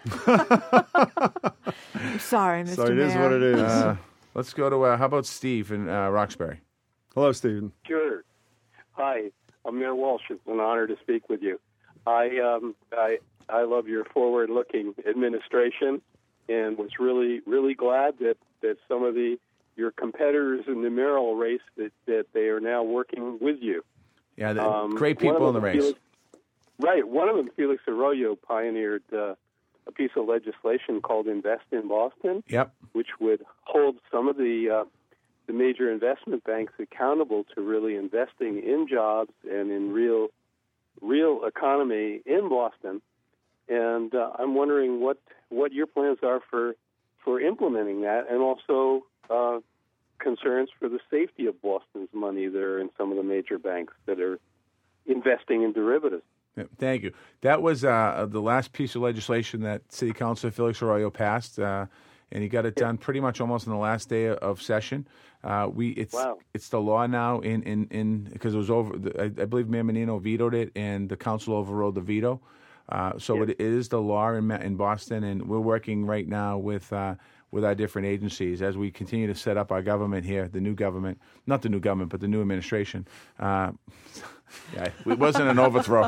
I'm sorry, Mister So it Mayor. is what it is. Uh, let's go to, uh, how about Steve in uh, Roxbury? Hello, Stephen. Sure. Hi, I'm Mayor Walsh. It's an honor to speak with you. I um, I, I love your forward-looking administration, and was really, really glad that, that some of the your competitors in the mayoral race that, that they are now working with you. Yeah, the, Um, great one people of in the them, race. Felix, right. One of them, Felix Arroyo, pioneered uh, a piece of legislation called Invest in Boston, Yep. which would hold some of the uh, the major investment banks accountable to really investing in jobs and in real real economy in Boston. And uh, I'm wondering what what your plans are for for implementing that, and also uh, concerns for the safety of Boston's money there in some of the major banks that are investing in derivatives. Yeah, thank you. That was uh, the last piece of legislation that City Councilor Felix Arroyo passed, uh, and he got it done pretty much almost on the last day of session. Uh, we it's Wow. it's the law now in in, in because it was over. I, I believe Mayor Menino vetoed it, and the council overrode the veto. Uh, so Yeah. it, it is the law in Ma- in Boston, and we're working right now with. Uh, with our different agencies as we continue to set up our government here, the new government, not the new government, but the new administration. Uh, yeah, it wasn't an overthrow.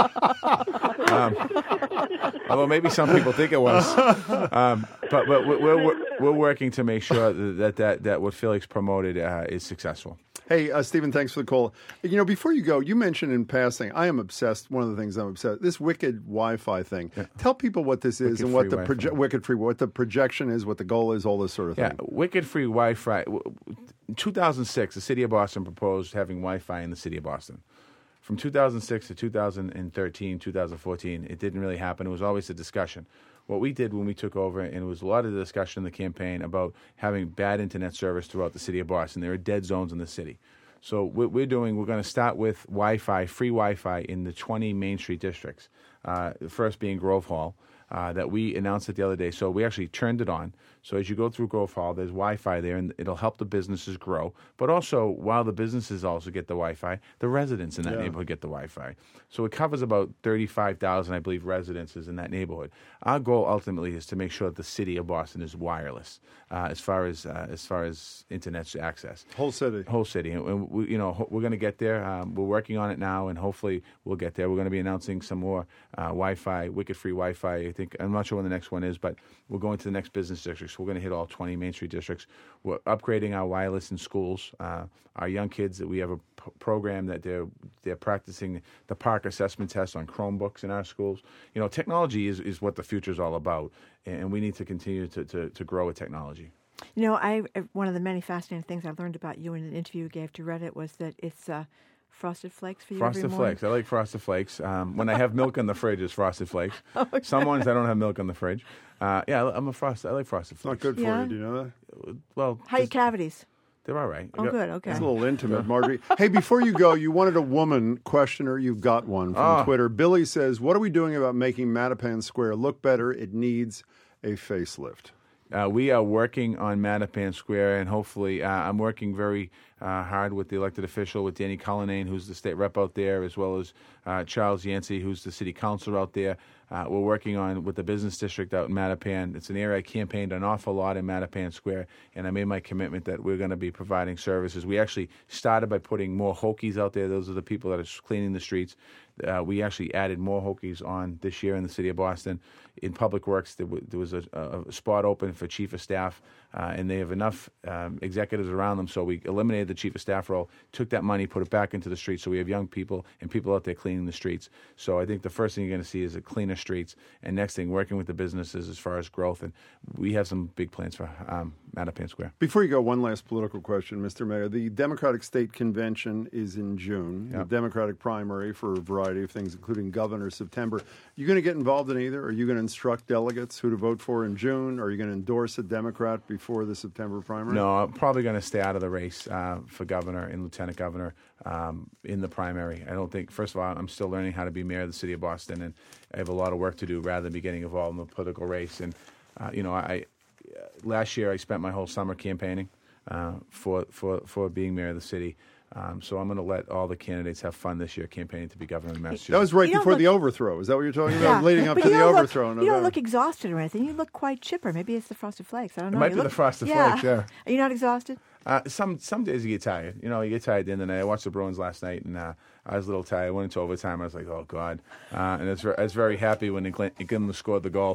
um, although maybe some people think it was. Um, but but we're, we're, we're working to make sure that that, that what Felix promoted uh, is successful. Hey, uh, Stephen, thanks for the call. You know, before you go, you mentioned in passing, I am obsessed, one of the things I'm obsessed, this wicked Wi-Fi thing. Yeah. Tell people what this is Wicked and what free the proje- wicked free, what the projection is, what the goal is, all this sort of Yeah, thing. wicked free Wi-Fi. In two thousand six, the city of Boston proposed having Wi-Fi in the city of Boston. From two thousand six to two thousand thirteen, two thousand fourteen, it didn't really happen. It was always a discussion. What we did when we took over, and it was a lot of the discussion in the campaign about having bad internet service throughout the city of Boston. There are dead zones in the city. So what we're doing, we're going to start with Wi-Fi, free Wi-Fi in the twenty Main Street districts. Uh, the first being Grove Hall, uh, that we announced it the other day. So we actually turned it on. So as you go through Grove Hall, there's Wi-Fi there, and it'll help the businesses grow. But also, while the businesses also get the Wi-Fi, the residents in that Yeah. neighborhood get the Wi-Fi. So it covers about thirty-five thousand, I believe, residences in that neighborhood. Our goal ultimately is to make sure that the city of Boston is wireless uh, as far as uh, as far as internet access. Whole city. Whole city. And, and we, you know, ho- we're going to get there. Um, we're working on it now, and hopefully we'll get there. We're going to be announcing some more uh, Wi-Fi, wicked free Wi-Fi. I think I'm not sure when the next one is, but we're going to the next business districts. We're going to hit all twenty Main Street districts. We're upgrading our wireless in schools. Uh, our young kids, that we have a p- program that they're they're practicing the Park Assessment Test on Chromebooks in our schools. You know, technology is, is what the future is all about, and we need to continue to, to, to grow with technology. You know, I one of the many fascinating things I learned about you in an interview you gave to Reddit was that it's uh, Frosted Flakes for you Frosted every morning. Flakes. I like Frosted Flakes. Um, when I have milk in the fridge, it's Frosted Flakes. Okay. Some mornings I don't have milk in the fridge. Uh, yeah, I'm a Frosted. I like Frosted It's not Flakes. good for Yeah. you. Do you know that? Well, How are your just- cavities? they're all right. Oh, good. Okay. It's a little intimate, Marjorie. Hey, before you go, you wanted a woman questioner. You've got one from Oh. Twitter. Billy says, what are we doing about making Mattapan Square look better? It needs a facelift. Uh, we are working on Mattapan Square, and hopefully, uh, I'm working very uh, hard with the elected official, with Danny Cullinane, who's the state rep out there, as well as uh, Charles Yancey, who's the city councilor out there. Uh, we're working on with the business district out in Mattapan. It's an area I campaigned an awful lot in Mattapan Square, and I made my commitment that we're going to be providing services. We actually started by putting more Hokies out there. Those are the people that are cleaning the streets. Uh, we actually added more Hokies on this year in the city of Boston. In Public Works, there, w- there was a, a spot open for chief of staff, uh, and they have enough um, executives around them, so we eliminated the chief of staff role, took that money, put it back into the streets, so we have young people and people out there cleaning the streets. So I think the first thing you're going to see is a cleaner streets, and next thing, working with the businesses as far as growth, and we have some big plans for um, Mattapan Square. Before you go, one last political question, Mister Mayor. The Democratic State Convention is in June. Yep. The Democratic primary for a variety of things, including governor, September. You going to get involved in either? Are you going to instruct delegates who to vote for in June? Or are you going to endorse a Democrat before the September primary? No, I'm probably going to stay out of the race uh, for governor and lieutenant governor um, in the primary. I don't think, first of all, I'm still learning how to be mayor of the city of Boston, and I have a lot of work to do rather than be getting involved in the political race. And, uh, you know, I uh, last year I spent my whole summer campaigning uh, for, for, for being mayor of the city. Um, so I'm going to let all the candidates have fun this year campaigning to be governor of Massachusetts. That was right You don't before look- the overthrow. Is that what you're talking about? Yeah. Leading up But to you the don't look- overthrow. in You don't November. look exhausted or anything. You look quite chipper. Maybe it's the Frosted Flakes. I don't know. It might You be look- the Frosted yeah. Flakes, yeah. Are you not exhausted? Uh, some some days you get tired. You know, you get tired at the end of the night. I watched the Bruins last night, and uh, I was a little tired. I went into overtime. I was like, oh, God. Uh, and I was, ver- I was very happy when Glenn- Gimlin scored the goal.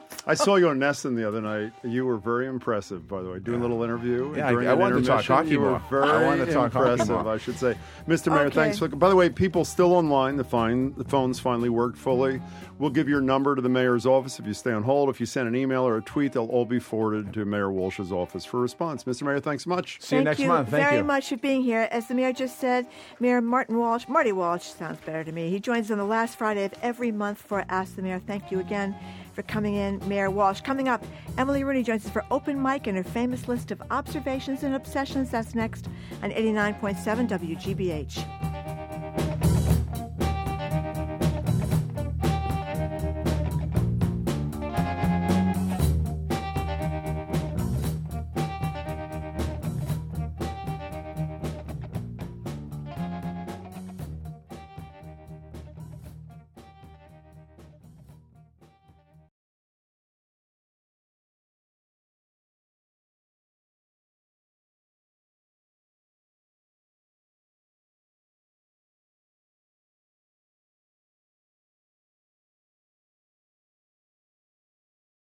I saw you on Neston the other night. You were very impressive, by the way, doing a little interview. Yeah, during I- I an wanted to talk intermission. hockey You were more. very I wanted to talk hockey impressive, more. I should say. Mister Mayor, Okay. thanks for... By the way, people still online. The, fine, the phones finally worked fully. We'll give your number to the mayor's office if you stay on hold. If you send an email or a tweet, they'll all be forwarded to Mayor Walsh's office for response. Mister Mayor, thanks so much. See you next month. Thank very you. much for being here. As the mayor just said, Mayor Martin Walsh, Marty Walsh sounds better to me. He joins on the last Friday of every month for Ask the Mayor. Thank you again for coming in, Mayor Walsh. Coming up, Emily Rooney joins us for Open Mic and her famous list of observations and obsessions. That's next on eighty-nine point seven W G B H.